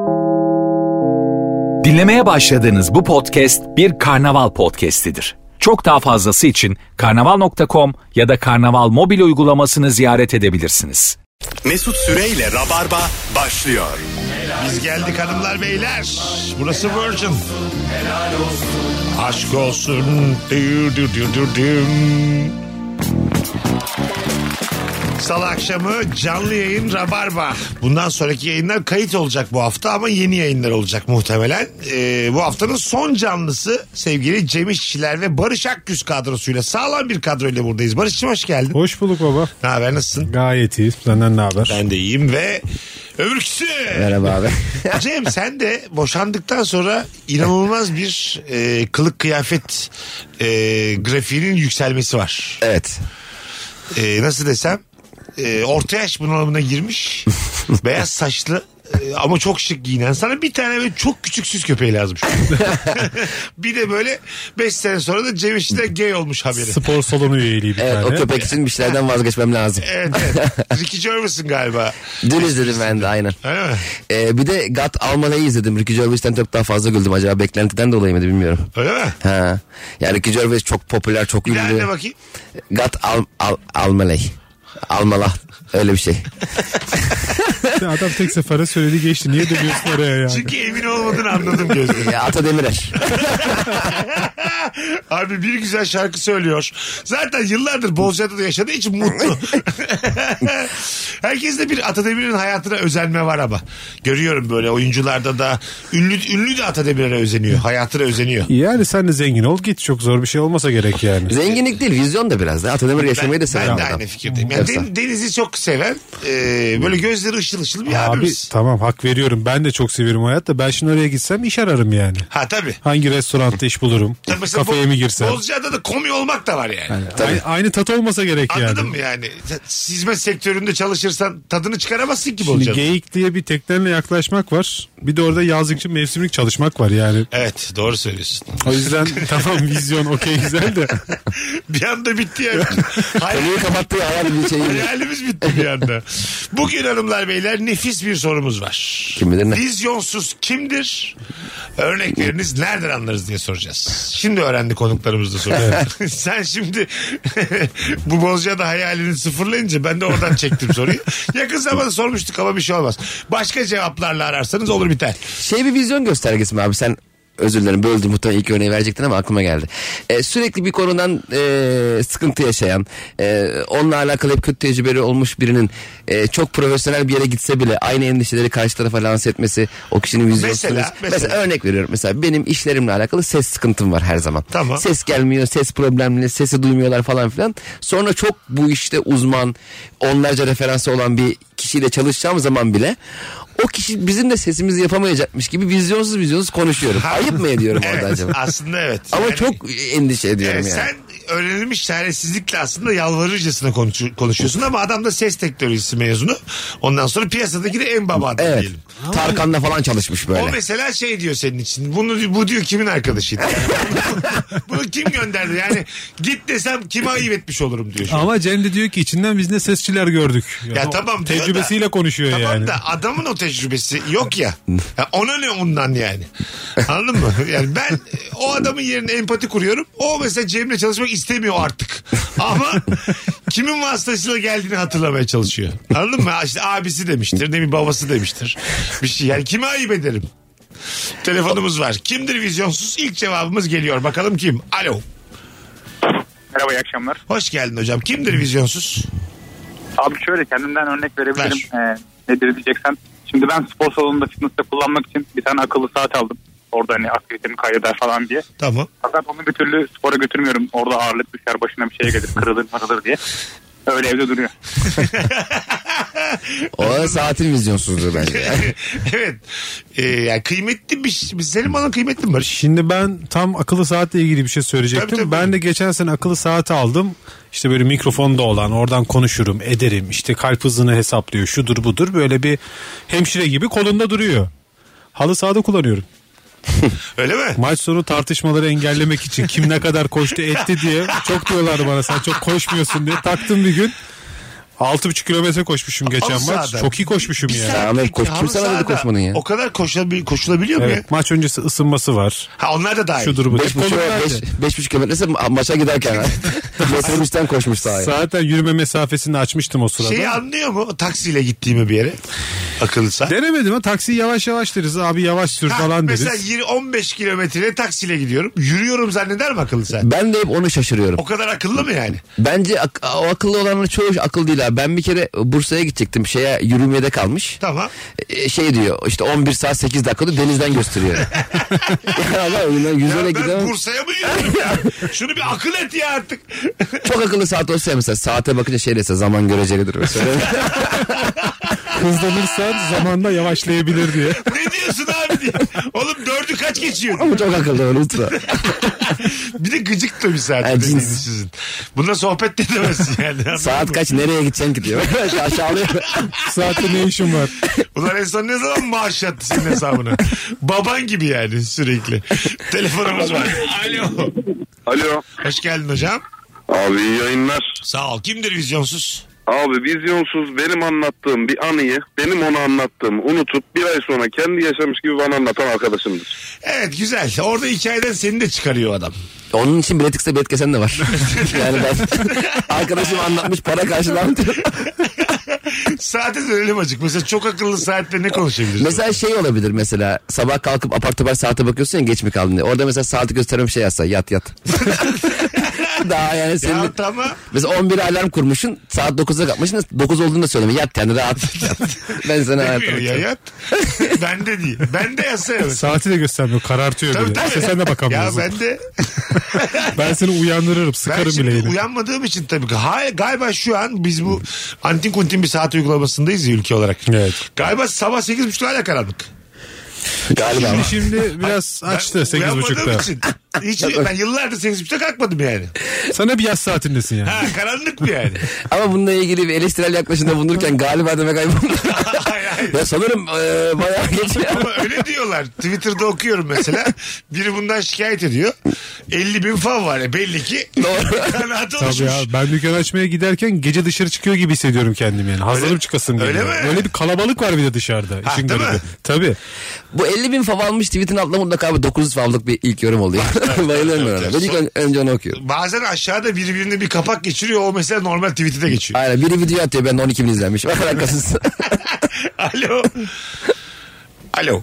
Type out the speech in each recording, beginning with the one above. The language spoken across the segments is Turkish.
Dinlemeye başladığınız bu podcast bir karnaval podcastidir. Çok daha fazlası için karnaval.com ya da karnaval mobil uygulamasını ziyaret edebilirsiniz. Mesut Süreyle Rabarba başlıyor. Biz geldik hanımlar beyler. Burası Virgin. Aşk olsun. Salı akşamı canlı yayın Rabarba. Bundan sonraki yayınlar kayıt olacak bu hafta ama yeni yayınlar olacak muhtemelen. Bu haftanın son canlısı sevgili Cem İşçiler ve Barış Akgüz kadrosuyla sağlam bir kadroyla buradayız. Barış'cığım hoş geldin. Hoş bulduk baba. Ne haber, nasılsın? Gayet iyi. Senden ne haber? Ben de iyiyim ve öbürküsü. Merhaba abi. Cem, sen de boşandıktan sonra inanılmaz bir kılık kıyafet grafiğinin yükselmesi var. Evet. Nasıl desem? Orta yaş bunalımına girmiş. Beyaz saçlı ama çok şık giyinen. Sana bir tane böyle çok küçük süs köpeği lazım şu an. Bir de böyle 5 sene sonra da Cem İşçiler gay olmuş haberi. Spor salonu üyeliği bir Evet, tane. o köpek için bir şeylerden vazgeçmem lazım. Evet. Ricky Gervais'ın galiba. Dün izledim ben de aynen. Öyle mi? Bir de Got Almana'yı izledim. Ricky Gervais'ten çok daha fazla güldüm. Acaba beklentiden dolayı mıydı bilmiyorum. Öyle mi? Ha. Yani Ricky Gervais çok popüler, çok Bir daha ünlü. ne bakayım? Got Almana. Almala. Öyle bir şey. Adam tek sefere söyledi geçti. Niye demiyorsun oraya yani? Çünkü emin olmadığını anladım gözlerim. Ata Demirer. Abi bir güzel şarkı söylüyor. Zaten yıllardır Bozcaada'da yaşadığı için mutlu. Herkeste bir Atademir'in hayatına özenme var ama. Görüyorum böyle oyuncularda da ünlü de Atademir'e özeniyor. Hayatına özeniyor. Yani sen de zengin ol git. Çok zor bir şey olmasa gerek yani. Zenginlik değil, vizyon da biraz da. Ata Demir yaşamayı da seven Ben de adam. aynı fikirdeyim. Yani Deniz'i çok seven böyle gözleri ışıl ışıl bir Abi abimiz. tamam, hak veriyorum. Ben de çok seviyorum hayatta. Ben şimdi oraya gitsem iş ararım yani. Ha tabii. Hangi restoranda iş bulurum? Mesela Kafeye mi girsem? Bozcaada'da komi olmak da var yani. Aynı tat olmasa gerek yani. Anladın mı yani? Hizmet sektöründe çalışırsan tadını çıkaramazsın ki Şimdi Bozcaada'da. geyik diye bir tekneyle yaklaşmak var. Bir de orada yazlıkçı mevsimlik çalışmak var yani. Evet, doğru söylüyorsun. O yüzden tamam, vizyon okey güzel de. Bir anda bitti yani. Konuyu kapattı ya bir şey. Hayalimiz bitti bir anda. Bugün hanımlar beyler nefis bir sorumuz var. Kim bilir ne? Vizyonsuz kimdir? Örnek veriniz, nereden anlarız diye soracağız. Şimdi öğrendi konuklarımız da soruyor. Sen şimdi bu Bozcaada hayalini sıfırlayınca ben de oradan çektim soruyu. Yakın zamanda sormuştuk ama bir şey olmaz. Başka cevaplarla ararsanız olur biter. Bir vizyon göstergesi mi abi? Sen, özür dilerim böldüm, muhtemelen ilk örneği verecektin ama aklıma geldi. Sürekli bir konudan sıkıntı yaşayan, onunla alakalı hep kötü tecrübeli olmuş birinin çok profesyonel bir yere gitse bile aynı endişeleri karşı tarafa lanse etmesi o kişinin vizyonu. Mesela örnek veriyorum. Mesela benim işlerimle alakalı ses sıkıntım var her zaman. Tamam. Ses gelmiyor, ses problemli, sesi duymuyorlar falan filan. Sonra çok bu işte uzman, onlarca referansı olan bir kişiyle çalışacağım zaman bile o kişi bizim de sesimizi yapamayacakmış gibi vizyonsuz konuşuyorum. Ayıp mı ediyorum orada acaba? Aslında evet. Ama yani, çok endişe ediyorum yani. Sen öğrenilmiş çaresizlikle aslında yalvarırcasına konuşuyorsun ama adam da ses teknolojisi mezunu. Ondan sonra piyasadaki de en baba adam Evet. diyelim. Tarkan'la falan çalışmış böyle. O mesela şey diyor senin için. Bu diyor kimin arkadaşıydı? Yani bunu kim gönderdi? Yani git desem kime ayıp etmiş olurum diyor. Ama Cem de diyor ki içinden biz ne sesçiler gördük. Ya tamam diyor tecrübesiyle da, konuşuyor tamam yani. da adamın o tecrübesi yok ya. Ona ne ondan yani. Anladın mı? Yani ben o adamın yerine empati kuruyorum. O mesela Cem'le çalışmak istemiyor artık. Ama kimin vasıtasıyla geldiğini hatırlamaya çalışıyor. Anladın mı? İşte abisi demiştir, ne bir babası demiştir. Bir şey yani kime ayıp ederim? Telefonumuz var. Kimdir vizyonsuz? İlk cevabımız geliyor. Bakalım kim? Alo. Merhaba, iyi akşamlar. Hoş geldin hocam. Kimdir vizyonsuz? Abi şöyle kendimden örnek verebilirim. Nedir diyeceksen. Şimdi ben spor salonunda fitness'te kullanmak için bir tane akıllı saat aldım. Orada hani aktivitemi kaydeder falan diye. Tamam. Fakat onu bir türlü spora götürmüyorum. Orada ağırlık düşer, başına bir şeye gelir, kırılır diye. Öyle evde duruyor. O saatin vizyonsuzluğu bence. Evet. Yani kıymetli bir şey. Senin bana kıymetli mi Barış? Şimdi ben tam akıllı saatle ilgili bir şey söyleyecektim. Tabii. Ben de geçen sene akıllı saati aldım. İşte böyle mikrofonda olan, oradan konuşurum, ederim. İşte kalp hızını hesaplıyor, şudur budur. Böyle bir hemşire gibi kolunda duruyor. Halı sahada kullanıyorum. Öyle mi? Maç sonu tartışmaları engellemek için kim ne kadar koştu etti diye çok diyorlardı bana, sen çok koşmuyorsun diye. Taktım bir gün. 6,5 kilometre koşmuşum geçen Halı maç. sahada. Çok iyi koşmuşum yani. Ahmet koş, Halı kim sana dedi sahada koşmanın ya? O kadar koşulabiliyor mu ya? Evet, maç öncesi ısınması var. Ha onlar da dahil. Şu durumu. 5,5 kilometresi maça giderken. Metrobüsten koşmuş sahaya. Zaten yürüme mesafesini açmıştım o sırada. Şeyi anlıyor mu? Taksiyle gittiğimi bir yere. Akıllı saat. Denemedim ha, taksiyi yavaş yavaş deriz abi, yavaş sür falan deriz. Mesela 15 kilometre taksiyle gidiyorum. Yürüyorum zanneder mi akıllı saat? Ben de hep onu şaşırıyorum. O kadar akıllı mı yani? Bence o akıllı olanların çoğu akıllı değil abi. Ben bir kere Bursa'ya gidecektim. Yürümede kalmış. Tamam. Şey diyor işte 11 saat 8 dakikada denizden gösteriyor. Ya ben Bursa'ya mı yürüyorum ya? Şunu bir akıl et ya artık. Çok akıllı saat olsa mesela saate bakınca şey dese zaman görecelidir. Hızlanırsan zamanda yavaşlayabilir diye. Ne diyorsun abi diye. Oğlum 4'ü kaç geçiyor? Ama çok akıllı unutma. Bir de gıcık da bir saat. Ha, cins. Sizin. Bununla sohbet de edemezsin yani. Saat kaç nereye gideceksin ki diyor. Aşağılıyor. Saatte ne işin var? Ulan en son ne zaman maaş yattı senin hesabına? Baban gibi yani sürekli. Telefonumuz var. Alo. Alo. Hoş geldin hocam. Abi iyi yayınlar. Sağ ol. Kimdir vizyonsuz? Abi vizyonsuz benim anlattığım bir anıyı benim ona anlattığımı unutup bir ay sonra kendi yaşamış gibi bana anlatan arkadaşımdır. Evet güzel. Orada hikayeden seni de çıkarıyor adam. Onun için bilet X'te bilet kesen de var. Yani ben arkadaşım anlatmış para karşılandı. Saate dönelim acık. Mesela çok akıllı saatte ne konuşabiliriz? Mesela şey olabilir mesela sabah kalkıp apar topar saate bakıyorsun ya geç mi kaldın diye. Orada mesela saati gösteren bir şey yazsa yat. Daha yani senin Ya tamam. mesela 11'e alarm kurmuşsun saat 9'da kalkmışsın 9 olduğunu da söyleme yat yani rahat yat. Ben sana Demiyor ya yat. Ben de değil. Ben de yazsana. Saati de göstermiyor, karartıyor Tabii, bile. tabii. İşte sen de Ya bakamıyorsun. ben de. Ben seni uyandırırım, sıkarım Ben şimdi bileğini. uyanmadığım için tabii ki. Galiba şu an biz bu antin kuntin bir saat uygulamasındayız ya ülke olarak. Evet. Galiba sabah 8.30 hala karanlık. Galiba. Şimdi biraz açtı Uyanmadığım 8.30'da. için. Hiç, ben yıllardır 8.30'da kalkmadım yani. Sen hep yaz saatindesin yani. Ha karanlık mı yani? Ama bununla ilgili bir eleştirel yaklaşımda bulunurken galiba demek ayıp oldu. Hayır. Ya sanırım bayağı geçiyor. Ama öyle diyorlar. Twitter'da okuyorum mesela. Biri bundan şikayet ediyor. 50.000 fan var ya belli ki. Doğru. Kanaat Tabii oluşmuş. ya, ben dükkan açmaya giderken gece dışarı çıkıyor gibi hissediyorum kendimi yani. Hazırım çıkasım öyle geliyor. mi? Böyle bir kalabalık var bir de dışarıda. Ha, İşin değil mi? garibi. Tabii. Bu 50.000 fav almış tweetin altında mutlaka bir 900 favlık bir ilk yorum oluyor. Bayılıyorum ben ona. Ben ilk önce onu okuyorum. Bazen aşağıda birbirine bir kapak geçiriyor. O mesela normal tweet'e de geçiyor. Aynen biri video atıyor ben de 12.000 izlenmiş. Bak alakasız. Alo. Alo.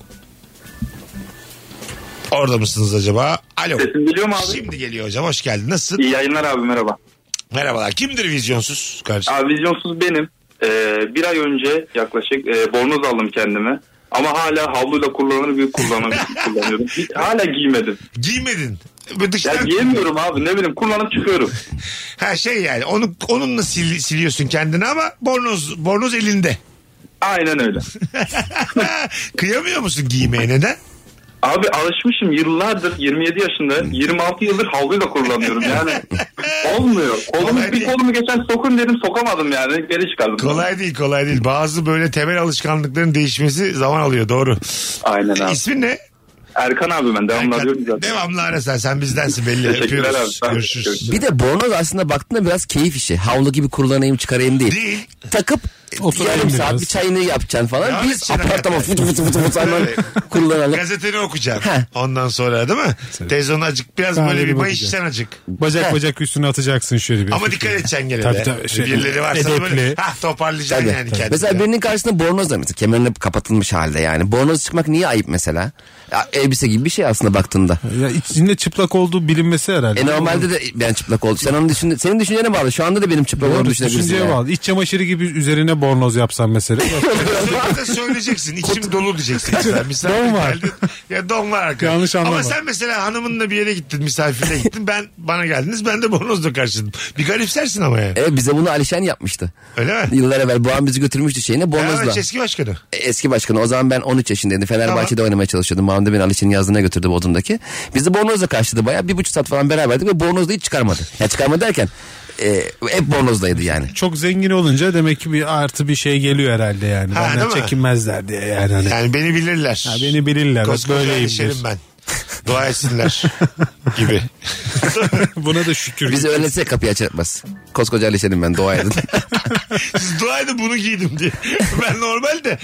Orada mısınız acaba? Alo. Sesim geliyor mu abi? Şimdi geliyor hocam. Hoş geldin. Nasılsın? İyi yayınlar abi, merhaba. Merhabalar. Kimdir vizyonsuz kardeşim? Abi vizyonsuz benim. Bir ay önce yaklaşık bornoz aldım kendime. Ama hala havluyla kullanır bir kullanıyorum. Hala giymedim. Giymedin. Böyle Ya dıştan... giyemiyorum abi, ne bileyim, kullanıp çıkıyorum. Ha şey yani onunla siliyorsun kendini ama bornoz elinde. Aynen öyle. Kıyamıyor musun giymeye, neden? Abi alışmışım yıllardır, 27 yaşında 26 yıldır havluyla kullanıyorum yani. Olmuyor. Kolumu geçen sokun dedim, sokamadım yani, geri çıkardım. Kolay değil. Bazı böyle temel alışkanlıkların değişmesi zaman alıyor, doğru. Aynen abi. İsmin ne? Erkan abi, ben devamlı arıyorum zaten. Devamlı ara sen bizdensin belli. Teşekkürler Öpüyoruz. abi. Görüşürüz. Bir de bornoz aslında baktığında biraz keyif işi. Havlu gibi kullanayım çıkarayım değil. Değil. Takıp Oturayım yarım biraz. saat bir çayını yapacaksın falan. Ya Biz evet, apartman hakikaten. fıtı hemen kullanalım. Gazeteni okuyacaksın. Heh. Ondan sonra değil mi? Televizyonu acık biraz Daha böyle iyi bir bakacağım. mayışacaksın acık. Bacak üstüne atacaksın şöyle bir. Ama dikkat edeceksin gene Tabii, de. tabii, şey, Birileri varsa da böyle edepli. toparlayacaksın Tabii. yani kendini. Mesela birinin karşısında bornoz da mesela kemerine kapatılmış halde yani. Bornoz çıkmak niye ayıp mesela? Ya, elbise gibi bir şey aslında baktığında. Ya içinde çıplak olduğu bilinmesi herhalde. Normalde de ben çıplak oldum. Senin düşüncene bağlı. Şu anda da benim çıplak olduğumu Doğru, düşünebilirsin. düşünceye yani. bağlı. İç çamaşırı gibi üzerine bornoz yapsan mesela. Sonra da söyleyeceksin. İçim dolu diyeceksin. Mesela misafir Don var. geldin. Ya don var arkadaşlar. Yanlış anlama. Ama sen mesela hanımınla bir yere gittin. Misafirle gittin. Bana geldiniz. Ben de bornozla karşıladım. Bir garipsersin ama yani. Evet bize bunu Alişan yapmıştı. Öyle mi? Yıllar evvel Boğan bizi götürmüştü şeyine bornozla. Evet, eski başkanı. Eski başkanı. O zaman ben 13 yaşındaydım. Fenerbahçe'de oynamaya çalışıyordum. Babam da beni Alişan'ın yazdığına götürdü Bodrum'daki. Bizi bornozla karşıladı bayağı. 1,5 saat falan beraberdik ve bornozla hiç çıkarmadı. Yani çıkarmadı derken hep bornozdaydı yani. Çok zengin olunca demek ki bir artı bir şey geliyor herhalde yani. Ha, Benden değil mi? çekinmezler diye yani. Hani. Yani beni bilirler. Ha, beni bilirler. Koskoca Böyleyim Alişan'ım diyorsun. ben. Dua etsinler gibi. Buna da şükür. Bizi öylese kapıyı açarmaz. Koskoca Alişan'ım ben, dua edin. Siz dua edin bunu giydim diye. Ben normalde.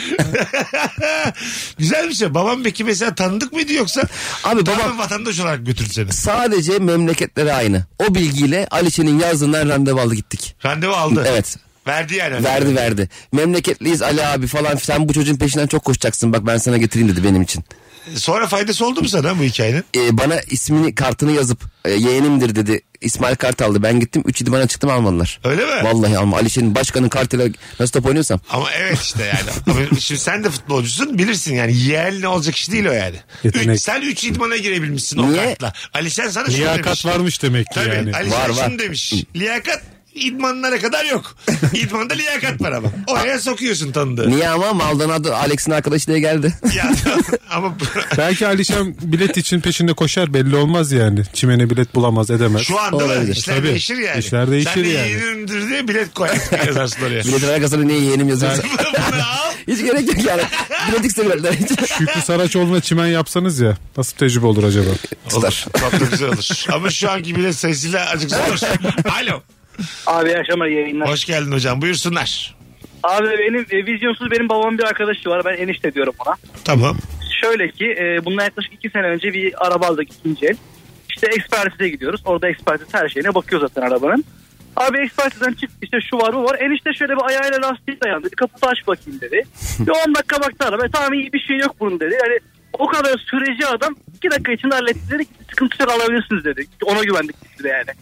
Güzel bir şey. Babam peki mesela tanıdık mıydı yoksa? Abi babam babam vatandaş olarak götürdü seni. sadece memleketleri aynı. O bilgiyle Alişan'ın yazdığından randevu aldı gittik. Randevu aldı. Evet. Verdi yani. Verdi. Memleketliyiz Ali abi falan. Sen bu çocuğun peşinden çok koşacaksın. Bak ben sana getireyim dedi benim için. Sonra faydası oldu mu sana bu hikayenin? Bana ismini, kartını yazıp yeğenimdir dedi. İsmail kart aldı. Ben gittim 3-7 bana çıktım, almadılar. Öyle mi? Vallahi alma. Alişan'ın başkanın kartıyla nasıl top oynuyorsam. Ama evet işte yani. Ama şimdi sen de futbolcusun, bilirsin yani. Yeğenli olacak iş değil o yani. Yetenek. Sen 3 idmana girebilmişsin o Niye? kartla. Alişan sana şunu Liyakat demiş. varmış demek ki Tabii yani. Alişan Var. şunu demiş. Liyakat idmanlara kadar yok. İdmanda liyakat var ama. Oraya sokuyorsun tanıdığı. Niye ama Maldonado Alex'in arkadaşı diye geldi. Ya, ama Belki Alişan bilet için peşinde koşar, belli olmaz yani. Çimene bilet bulamaz, edemez. şu anda Olabilir. işler Tabii. değişir yani. İşler değişir Sen de yani. yeğenimdir diye bilet koyarsın yazarsın oraya. Biletin arkasına niye yeğenim yazıyorsa. Bunu al. Hiç gerek yok yani. Bilet istemiyorlar. Şükrü Saraçoğlu'na çimen yapsanız ya, nasıl tecrübe olur acaba? Olur. Çok da güzel olur. Ama şu anki bilet sayısıyla azıcık zor. Alo. Abi iyi akşamlar, yayınlar. Hoş geldin hocam. Buyursunlar. Abi benim vizyonsuz benim babamın bir arkadaşı var. Ben enişte diyorum ona. Tamam. Şöyle ki bundan yaklaşık 2 sene önce bir araba aldık, ikinci el. İşte ekspertize gidiyoruz. Orada ekspertiz her şeyine bakıyor zaten arabanın. Abi ekspertizden çıktı, işte şu var bu var. Enişte şöyle bir ayağıyla lastiği dayandı. Bir kaputu aç bakayım dedi. Bir 10 dakika baktı araba. Tamam, iyi bir şey yok bunun dedi. Yani o kadar süreci adam 2 dakika içinde halletti dedi. Sıkıntı yok, alabilirsiniz dedi. Ona güvendik biz de yani.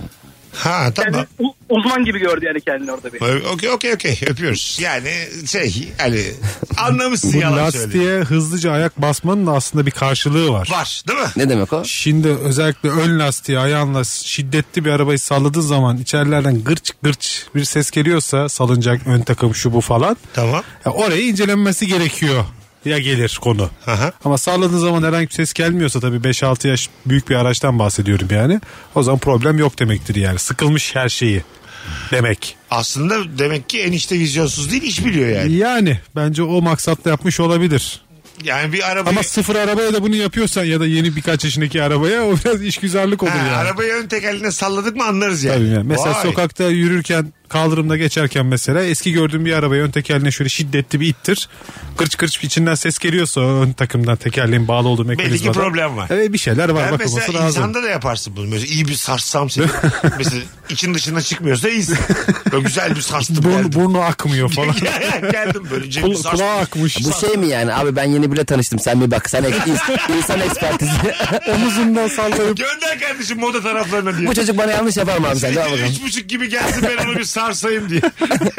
Ha tamam. Yani uzman gibi gördü yani kendini orada bir. Okey öpüyoruz. Yani hani anlamışsın Bu yalan söyledi. lastiğe hızlıca ayak basmanın da aslında bir karşılığı var. Var değil mi? Ne demek o? Şimdi özellikle ön lastiği ayağınla şiddetli bir arabayı salladığın zaman içerilerden gırç gırç bir ses geliyorsa, salıncak, ön takım, şu bu falan. Tamam. Ya oraya incelenmesi gerekiyor. Ya gelir konu. Aha. Ama salladığın zaman herhangi bir ses gelmiyorsa, tabii 5-6 yaş büyük bir araçtan bahsediyorum yani. O zaman problem yok demektir yani. Sıkılmış her şeyi demek. Aslında demek ki enişte vizyonsuz değil, iş biliyor yani. Yani bence o maksatla yapmış olabilir. Yani bir arabayı... Ama sıfır arabaya da bunu yapıyorsan ya da yeni birkaç yaşındaki arabaya, o biraz işgüzarlık olur yani. Arabayı ön tekerleğine salladık mı anlarız yani. Tabii yani. Mesela Vay. sokakta yürürken, kaldırımda geçerken mesela eski gördüğün bir arabayı ön tekerleğine şöyle şiddetli bir ittir. Kırç kırç içinden ses geliyorsa ön takımdan, tekerleğin bağlı olduğu mekanizmada. Belli ki problem var. Evet, bir şeyler var, Ben bakılması mesela lazım. insanda da yaparsın bunu. Mesela iyi bir sarssam seni. Mesela için dışına çıkmıyorsa iyisin. Böyle güzel bir sarstım geldim. Burnu akmıyor falan. Geldim böyle cebimi sarstım. Kulağı akmış. Bu şey mi yani abi, ben yeni bile tanıştım, sen bir bak, sen insan ekspertizi. Omuzundan sallayıp. Gönder kardeşim moda taraflarına diye. Bu çocuk bana yanlış yapar mı abi, sen de al bakalım. 3.30 gibi gelsin ben onu bir sarsayım diye.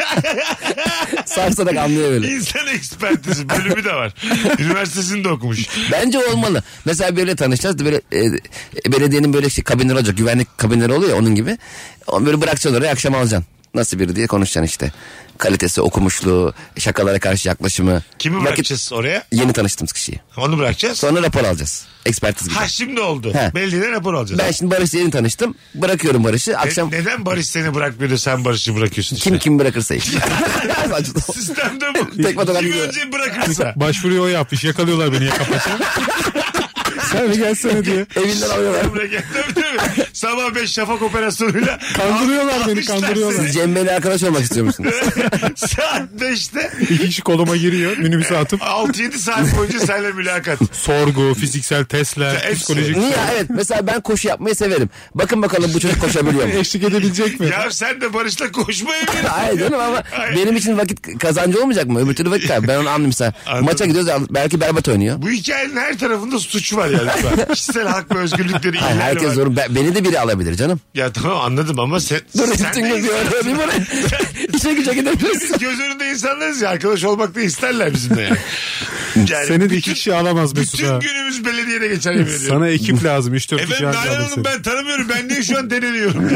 Sarsarak anlıyor böyle. İnsan ekspertizi bölümü de var. Üniversitesini de okumuş. Bence olmalı. Mesela böyle tanışacağız da böyle belediyenin böyle işte kabinleri olacak. Güvenlik kabinleri oluyor ya, onun gibi. Onu böyle bırakacaksın oraya, akşam alacaksın. Nasıl biri diye konuşacaksın işte. Kalitesi, okumuşluğu, şakalara karşı yaklaşımı. Kimi bırakacağız oraya? Yeni tanıştığımız kişiyi. Onu bırakacağız. Sonra rapor alacağız. Ekspertiz gibi. Ha şimdi oldu. He. Belediyeden rapor alacağız. Ben şimdi Barış'la yeni tanıştım. Bırakıyorum Barış'ı. Akşam Neden Barış seni bırakmıyor da sen Barış'ı bırakıyorsun işte? kim bırakırsa işte. Sistemde bu. Tek fotoğraf Kim gidiyor. önce bırakırsa. Başvuruyu o yapmış. Yakalıyorlar beni yaka paça. Sen mi gelsene diye. Evinden alıyorlar. Tabii. Sabah 5 şafak operasyonuyla Kandırıyorlar beni, almışlar kandırıyorlar. seni. Cem Bey'le arkadaş olmak istiyor musunuz? Saat 5'te 2 kişi koluma giriyor. Minibüse atıp 6-7 saat boyunca seninle mülakat. sorgu, fiziksel testler, Hepsi. psikolojik. Niye? Evet. Mesela ben koşu yapmayı severim. Bakın bakalım bu çocuk koşabiliyor mu? Eşlik edebilecek mi? Ya sen de Barış'la koşmaya gelirsin. Hayır canım, ama Hayır. benim için vakit kazancı olmayacak mı? Öbür türlü vakit kaybı. Ben onu anladım mesela. Anladım. Maça gidiyoruz, belki berbat oynuyor. Bu hikayenin her tarafında suç var yani. Kişisel hak ve özgürlükleri Hayır, ihlali herkes var. zorun. Beni de biri alabilir canım. Ya tamam anladım ama sen... Dur sen bütün de gün bir insansın. arayayım oraya. İşe güce gidebiliriz. Biz göz önünde insanlarız ya. Arkadaş olmak da isterler bizimle yani. Yani Seni de 2 kişi alamaz Mesut bütün ha. günümüz belediyede geçer yemin ediyorum. Sana ekip lazım. 3-4 kişi Efendim anca Nalan alır Hanım seni. ben tanımıyorum. Ben niye şu an deneniyorum?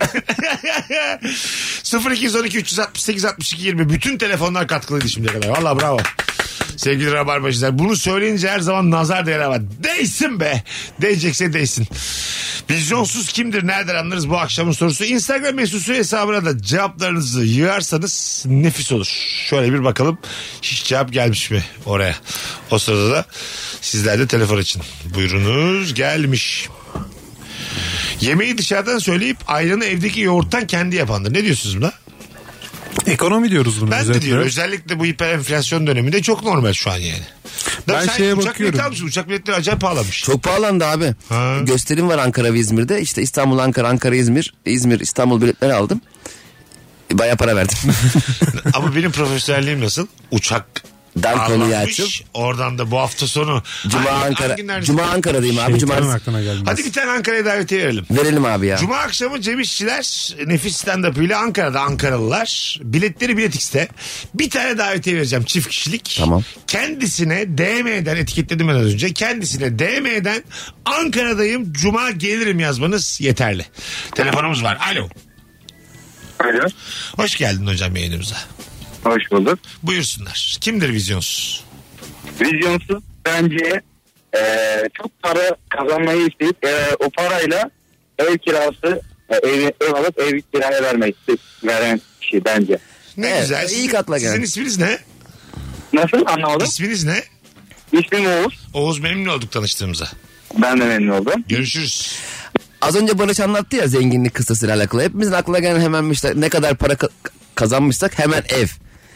0212 368 62 20 bütün telefonlar katkılıydı şimdiye kadar. Valla bravo. Sevgili Rabarbacılar, bunu söyleyince her zaman nazar değer var. Değsin be. Değecekse değsin. Vizyonsuz kimdir, nereden anlarız bu akşamın sorusu. Instagram mesutsu hesabına da cevaplarınızı yığarsanız nefis olur. Şöyle bir bakalım hiç cevap gelmiş mi oraya. O sırada da Sizler de telefon açın. Buyurunuz, gelmiş. Yemeği dışarıdan söyleyip ayranı evdeki yoğurttan kendi yapandır. Ne diyorsunuz buna? Ekonomi diyoruz bunu. Ben de diyorum. Özellikle bu hiper enflasyon döneminde çok normal şu an yani. Ben şeye uçak bakıyorum. bileti almışsın. Uçak biletleri acayip pahalanmış. Çok pahalandı abi. Ha. Gösterim var Ankara ve İzmir'de. İşte İstanbul, Ankara, Ankara, İzmir. İzmir, İstanbul biletleri aldım. Bayağı para verdim. Ama benim profesyonelliğim nasıl? Uçak Dan konuyu ağırlanmış. açıp. Oradan da bu hafta sonu. Cuma Ankara. Cuma Ankara'dayım abi. Cumartesi. aklına gelmez. Hadi bir tane Ankara'ya davetiye verelim. Verelim abi ya. Cuma akşamı Cem İşçiler nefis stand-up ile Ankara'da Ankaralılar. Biletleri Bilet X'te. Bir tane davetiye vereceğim çift kişilik. Tamam. Kendisine DM'den etiketledim ben az önce. Kendisine DM'den Ankara'dayım Cuma gelirim yazmanız yeterli. Telefonumuz var. Alo. Alo. Hoş geldin hocam yayınımıza. Hoş bulduk. Buyursunlar. Kimdir vizyonsuz? Vizyonsuz bence çok para kazanmayı isteyip o parayla ev kirası ev alıp ev kiraya veren kişi bence. Ne Evet, güzel. iyi katla Sizin gelen. isminiz ne? Nasıl, anlamadım? İsminiz ne? İsmim Oğuz. Oğuz, memnun olduk tanıştığımıza. Ben de memnun oldum. Görüşürüz. Az önce Barış anlattı ya zenginlik kıssasıyla alakalı. Hepimizin aklına gelen hemen işte ne kadar para kazanmışsak hemen ev.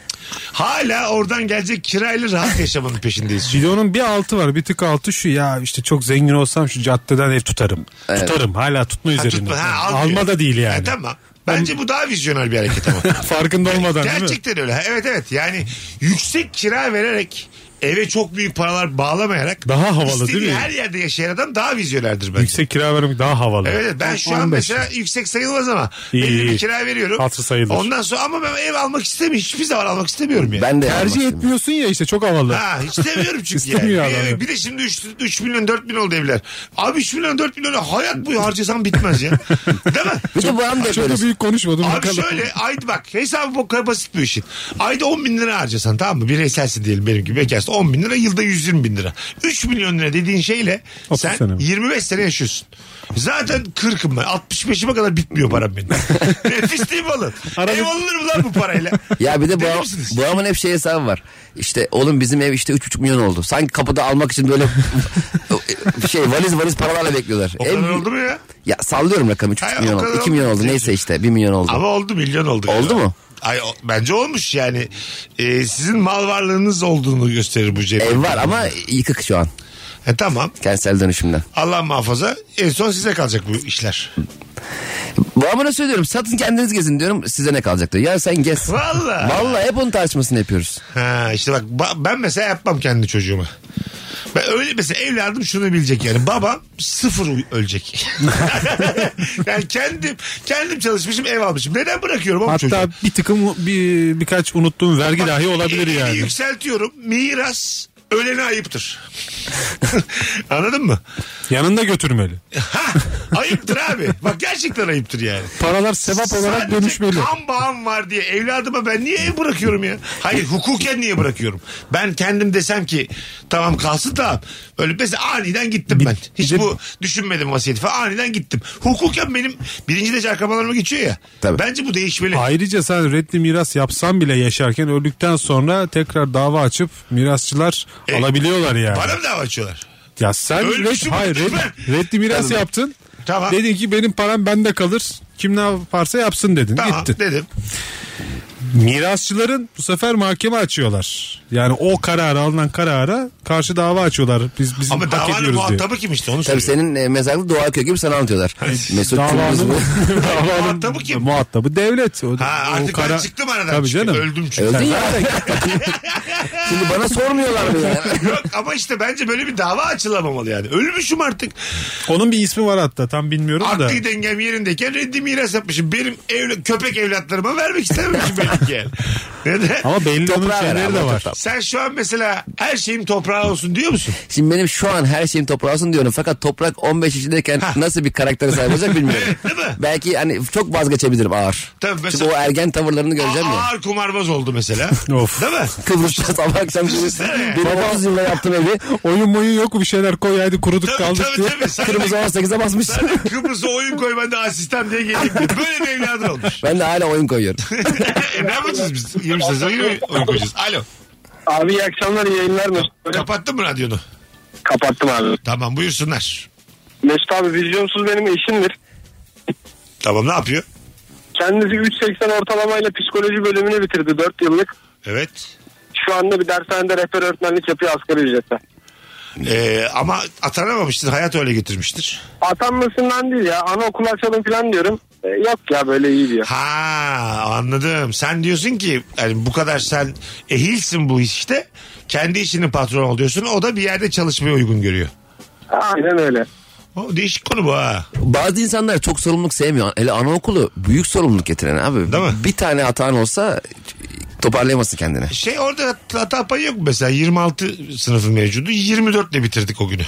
Hala oradan gelecek kirayla rahat yaşamanın peşindeyiz. Videonun bir altı var, bir tık altı şu ya, işte çok zengin olsam şu caddeden ev tutarım. Evet. Tutarım, hala tutma üzerine. tutma, almıyor. Alma da değil yani. Tamam. Bence bu daha vizyonel bir hareket ama. Farkında olmadan değil mi? Gerçekten öyle. Evet yani yüksek kira vererek eve çok büyük paralar bağlamayarak Daha havalı istediği değil mi? her yerde yaşayan adam daha vizyonerdir bence. Yüksek kira vermek daha havalı. Evet ben şu an 15. mesela yüksek sayılmaz ama İyi, belli bir iyi. kira veriyorum. Hatırı sayılır. Ondan sonra ama ben ev almak istemiyorum. Hiçbir zaman almak istemiyorum yani. Ben de Tercih yapmak etmiyorsun ya, işte çok havalı. Ha hiç demiyorum çünkü İstemiyor yani. adam ya. Bir de şimdi 3 milyon 4 milyon oldu evler. Abi 3 milyon 4 milyon hayat boyu harcasan bitmez ya. Değil mi? Bir de bu anda Çok yapıyoruz. da büyük konuşmadım. Abi bakalım. şöyle ayda bak hesabı bu kadar basit bir işin. Ayda 10 bin lira harcasan tamam mı? Bireyselsin diyelim benim gibi bekarsın 10 bin lira yılda 120 bin lira. 3 milyon lira dediğin şeyle 30 sen sene mi? 25 sene yaşıyorsun. Zaten 40'ım ben. 65'ime kadar bitmiyor param benim. Nefis değil mi oğlum? Ev alınır mı lan bu parayla? Ya bir de Deli misiniz? bu adamın hep şey hesabı var. İşte oğlum bizim ev işte 3,5 milyon oldu. Sanki kapıda almak için böyle valiz paralarla bekliyorlar. O kadar oldu mu ya? Ya sallıyorum rakamı 3,5 Hayır, milyon o oldu. kadar 2 milyon oldu. oldu. Neyse işte 1 milyon oldu. Ama oldu milyon oldu. Oldu galiba. mu? Ay, bence olmuş yani. Sizin mal varlığınız olduğunu gösterir bu cebim. Ev var ama yıkık şu an. Tamam. Kentsel dönüşümden. Allah muhafaza. En son size kalacak bu işler. Babamına söylüyorum satın kendiniz gezin diyorum, size ne kalacak diyor. Ya sen gez. Valla. Vallahi hep onun tartışmasını yapıyoruz. Ha işte bak ben mesela yapmam kendi çocuğuma. Ben öyle mesela evladım şunu bilecek yani babam 0 ölecek. Yani kendim çalışmışım ev almışım. Neden bırakıyorum ama çocuğu? Hatta bir tıkım birkaç unuttuğum vergi dahi olabilir Elini yani. yükseltiyorum. Miras ölene ayıptır. Anladın mı? Yanında götürmeli. Ha, ayıptır abi. Bak gerçekten ayıptır yani. Paralar sevap olarak Sadece dönüşmeli. kan bağım var diye evladıma ben niye ev bırakıyorum ya? Hayır hukuken niye bırakıyorum? Ben kendim desem ki tamam kalsın tamam. Öyle mesela aniden gittim ben. Hiç bu düşünmedim vasiyeti falan aniden gittim. Hukuken benim birinci derece akrabalarıma geçiyor ya. Tabii. Bence bu değişmeli. Ayrıca sen reddi miras yapsan bile yaşarken öldükten sonra tekrar dava açıp mirasçılar alabiliyorlar yani. Bana mı dava açıyorlar? Ya sen Ölmüşüm reddi miras yaptın. Tamam. Dedin ki benim param bende kalır. Kim ne yaparsa yapsın dedin. Tamam Gittin. dedim. Mirasçıların bu sefer mahkeme açıyorlar. Yani o alınan karara karşı dava açıyorlar. Bizim Ama hak davanın ediyoruz diye. muhatabı kim işte onu Tabii söylüyorum. senin mezarlık Doğaköy gibi sana anlatıyorlar. Mesut Davanın, Kırmızı. Muhatabı kim? Muhatabı devlet. Ha artık ben çıktım aradan. Tabii çünkü. canım. Öldüm çünkü. Öldün ya. Şimdi bana sormuyorlar mı yani? Yok ama işte bence böyle bir dava açılamamalı yani. Ölmüşüm artık. Onun bir ismi var hatta tam bilmiyorum da. Akli dengem yerindeyken reddi miras yapmışım. Benim köpek evlatlarıma vermek istememişim belki yani. Neden? Ama belli onun Toprağa ver şeyleri de ama var. toprağa. Sen şu an mesela her şeyim toprağa olsun diyor musun? Şimdi benim şu an her şeyim toprağı olsun diyorum. Fakat toprak 15 yaşındayken nasıl bir karaktere sahip olacak bilmiyorum. Evet, değil mi? Belki hani çok vazgeçebilirim ağır. Tabii mesela- Çünkü o ergen tavırlarını göreceğim ya. Ağır kumarbaz oldu mesela. Of. Değil mi? Kıbrıs'ta sabah akşam benim 30 yılda yaptığım evi Oyun yok mu bir şeyler koy haydi kuruduk Tabii kaldık tabii diye. tabii. Sen kırmızı 18'e basmış. sen de Kıbrıs'a oyun koy ben de asistan diye geleyim diye. Böyle bir evladın olmuş. Ben de hala oyun koyuyorum. Ne yapacağız biz? 20 sezon yine oyun koyacağız. Alo. Abi iyi akşamlar, iyi yayınlar. Kapattın mı radyonu? Kapattım abi. Tamam, buyursunlar. Mesut abi, vizyonsuz benim eşimdir. Tamam, ne yapıyor? Kendisi 3.80 ortalamayla psikoloji bölümünü bitirdi 4 yıllık. Evet. Şu anda bir dershanede rehber öğretmenlik yapıyor asgari ücretle. Ama atanamamıştır, hayat öyle getirmiştir. Atanmasından değil ya, anaokulu açalım falan diyorum. Yok ya, böyle iyi diyor. Ha, anladım. Sen diyorsun ki yani bu kadar sen ehilsin bu işte. Kendi işinin patronu oluyorsun. O da bir yerde çalışmaya uygun görüyor. Aynen öyle. O değişik konu bu ha. Bazı insanlar çok sorumluluk sevmiyor. Hele anaokulu büyük sorumluluk getiren abi. Değil mi? Bir tane hatan olsa toparlayamazsın kendini. Orada hata payı yok mesela, 26 sınıfı mevcudu, 24 ile bitirdik o günü.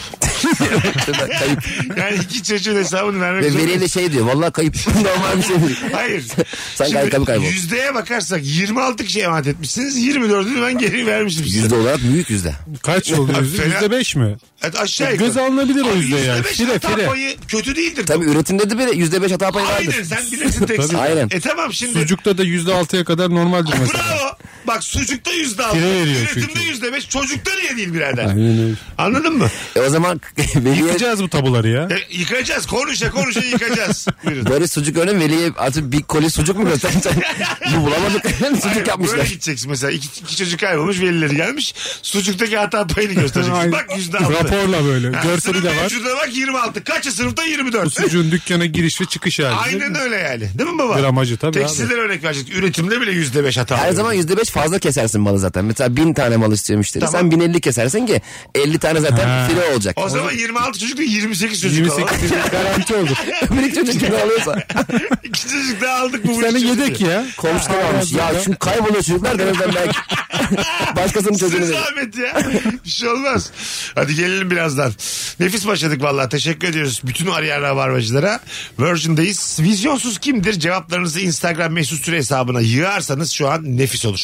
Kayıp. Yani iki çocuğun hesabını vermek Ve zorunda. veliye de şey diyor. Vallahi kayıp. Normal bir şey değil. Hayır. Sen kaybol. Yüzdeye bakarsak 26 kişi emanet etmişsiniz, 24'ünü ben geri vermişim size. Yüzde olarak büyük yüzde. Kaç oluyor yüzde? Fena. %5 mi? Evet, aşağı yukarı. Göz alınabilir o yüzde yani. %5 Fire hata fire. payı kötü değildir. Tabii üretimde de bile %5 hata payı vardır. Aynen, sen bilirsin tekstil. Aynen. Tamam şimdi. Sucukta da %6'ya kadar normaldir mesela. Bravo. Bak, sucukta %6. Fire veriyor Üretimde çünkü. %5. Çocukta niye değil birader? Aynen öyle. Anladın mı? O zaman veliye Yıkacağız bu tabuları ya. Yıkacağız. Konuşa yıkacağız. Buyurun. böyle sucuk örneğin veliye artık bir koli sucuk mu göstereceksin? Bu bulamadık. Sucuk Hayır, yapmışlar. böyle gideceksin mesela. İki çocuk kaybolmuş, velileri gelmiş. Sucuktaki hata payını göstereceksin. Aynen. Bak %6. Raporla böyle. Görseli de var. Şurada bak 26. Kaçı sınıfta? 24. Sucuğun dükkana giriş ve çıkış hali. Aynen öyle yani. Değil mi baba? Gramajı tabii Tekstilden örnek verecek. Üretimde bile %5 hata. Her oluyor. zaman %5 fazla kesersin malı zaten. Mesela 1000 tane mal istiyor müşteri. Tamam. Sen 1050 kesersin ki 50 tane zaten Ha. file olacak. O zaman 26 çocuk değil 28 çocuk 28 alalım. garanti olur. Bir çocuk kimi alıyorsa. 2 çocuk daha aldık bu. Sen yedek ya. Komşular almış. Ya çünkü kayboluyor çocuklar demeden belki. Başkasının çocuğunu Size verir. zahmet ya. Bir şey olmaz. Hadi gelelim birazdan. Nefis başladık vallahi. Teşekkür ediyoruz bütün arayan rabarbacılara. Virgin'dayız. Vizyonsuz kimdir? Cevaplarınızı Instagram Mesut Süre hesabına yığarsanız şu an nefis olur.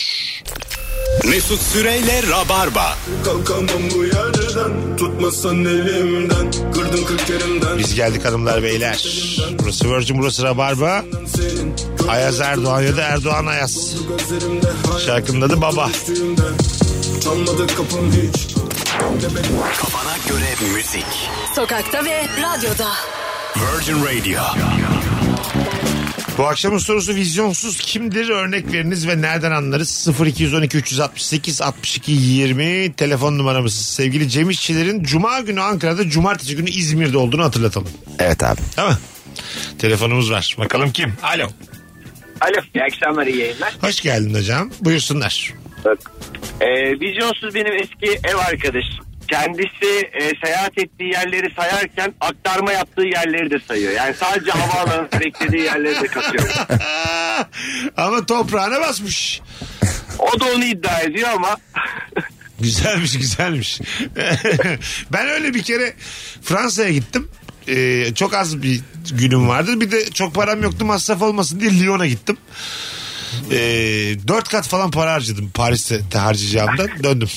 Mesut Süreyle Rabarba. Kalkamam bu yerden, tutmasan elimden, kırdın 40 yerimden. Biz geldik hanımlar beyler. Burası Virgin, burası Rabarba. Ayaz Erdoğan ya da Erdoğan Ayaz. Şarkının adı Baba. Çalmadı kapım hiç. Kafana göre müzik. Sokakta ve radyoda. Virgin Radio. Bu akşamın sorusu vizyonsuz kimdir? Örnek veriniz ve nereden anlarız? 0212 368 62 20 telefon numaramız. Sevgili Cem İşçilerin Cuma günü Ankara'da, Cumartesi günü İzmir'de olduğunu hatırlatalım. Evet abi. Değil mi? Telefonumuz var. Bakalım kim? Alo. Alo, iyi akşamlar, iyi yayınlar. Hoş geldin hocam. Buyursunlar. Vizyonsuz benim eski ev arkadaşım. Kendisi seyahat ettiği yerleri sayarken aktarma yaptığı yerleri de sayıyor. Yani sadece havaalanında beklediği yerleri de katıyor. Ama toprağına basmış. O da onu iddia ediyor ama. Güzelmiş. Ben öyle bir kere Fransa'ya gittim. Çok az bir günüm vardı. Bir de çok param yoktu, masraf olmasın diye Lyon'a gittim. 4 kat falan para harcadım Paris'te harcayacağımdan. Döndüm.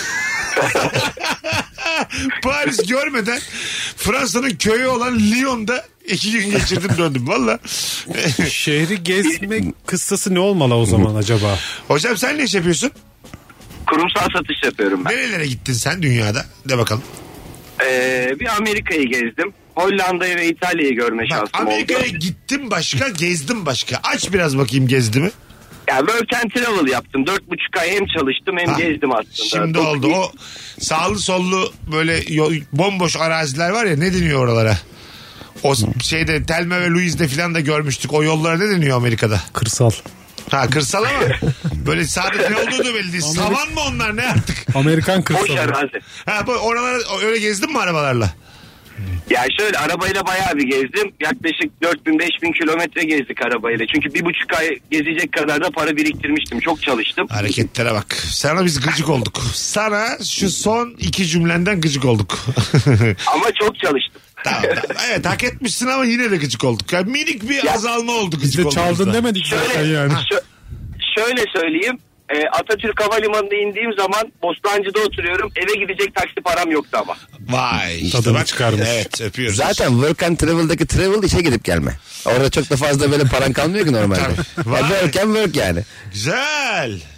Paris görmeden Fransa'nın köyü olan Lyon'da 2 gün geçirdim, döndüm valla. Şehri gezme kıssası ne olmalı o zaman acaba? Hocam sen ne iş yapıyorsun? Kurumsal satış yapıyorum ben. Nerelere gittin sen dünyada? De bakalım. Bir Amerika'yı gezdim. Hollanda'yı ve İtalya'yı görme Bak, şansım Amerika'ya oldu. gittim başka, gezdim başka. Aç biraz bakayım, gezdi mi? Ya work and travel yaptım. 4,5 ay hem çalıştım hem gezdim aslında. Şimdi oldu. O sağlı sollu böyle bomboş araziler var ya, ne deniyor oralara? O şeyde Thelma ve Louise'de falan da görmüştük. O yollara ne deniyor Amerika'da? Kırsal. Ha, kırsal ama böyle sadece ne olduğu da belli değil. Savan mı onlar, ne artık? Amerikan Boş kırsalı. arazi. Ha, bu oralara öyle gezdin mi arabalarla? Ya şöyle arabayla bayağı bir gezdim. Yaklaşık 4.000-5.000 kilometre gezdik arabayla. Çünkü 1,5 ay gezecek kadar da para biriktirmiştim. Çok çalıştım. Hareketlere bak. Sana biz gıcık olduk. Sana şu son 2 cümlenden gıcık olduk. Ama çok çalıştım. Tamam. Evet, hak etmişsin ama yine de gıcık olduk. Yani minik bir azalma oldu Biz gıcık de çaldın olduğumuzda. demedik zaten yani. Şöyle söyleyeyim. Atatürk Havalimanı'nda indiğim zaman Bostancı'da oturuyorum. Eve gidecek taksi param yoktu ama. Vay. işte Tadını bak. çıkarmış. Evet, öpüyoruz. Zaten work and travel'daki travel işe gidip gelme. Orada çok da fazla böyle paran kalmıyor ki normalde. Tabii. Vay. Work and work yani. Güzel.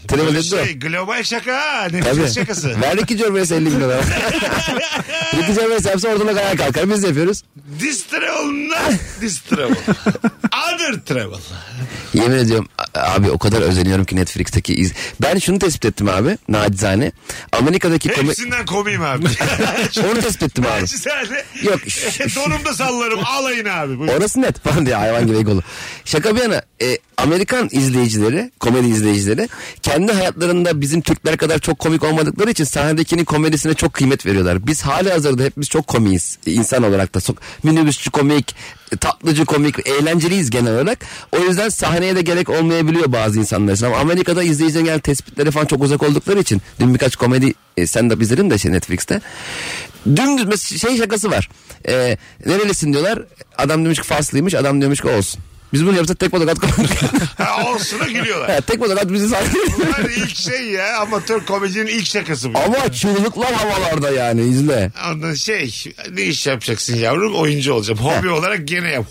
Travel Böyle dedi o. global şaka ha. Tabii. Nefes şakası. Ver Ricky Gervais 50 bin dolar. Ricky Gervais yapsa ortalık ayağa kalkar. Biz de yapıyoruz. This travel not this travel. Other travel. Yemin ediyorum abi o kadar özeniyorum ki Netflix'teki Ben şunu tespit ettim abi nacizane. Amerika'daki hepsinden komiyim abi. Onu tespit ettim abi. Nacizane. Yok. Donumda sallarım alayın abi. Buyurun. Orası net falan diye hayvan gibi egolu. Şaka bir yana Amerikan izleyicileri, komedi izleyicileri kendi hayatlarında bizim Türkler kadar çok komik olmadıkları için sahnedekinin komedisine çok kıymet veriyorlar. Biz halihazırda hepimiz çok komiyiz insan olarak da. Minibüsçü komik, tatlıcı komik, eğlenceliyiz genel olarak. O yüzden sahneye de gerek olmayabiliyor bazı insanlar için. Ama Amerika'da izleyicilerin genel tespitleri falan çok uzak oldukları için. Dün birkaç komedi stand-up izledim de Netflix'te. Dün şakası var. Nerelisin diyorlar. Adam demiş ki Farslıymış. Adam demiş ki olsun. Biz bunu yapsak tek motokat olsun'a gülüyorlar. Tek motokat bizi sahneye. Bunlar ilk şey ya amatör komedinin ilk şakası bu. Ama çığlıklar havalarda yani izle. Ondan ne iş yapacaksın yavrum? Oyuncu olacağım. Hobi olarak gene yap.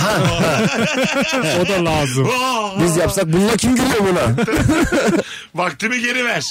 O da lazım. Biz yapsak bununla kim gülüyor buna? Vaktimi geri ver.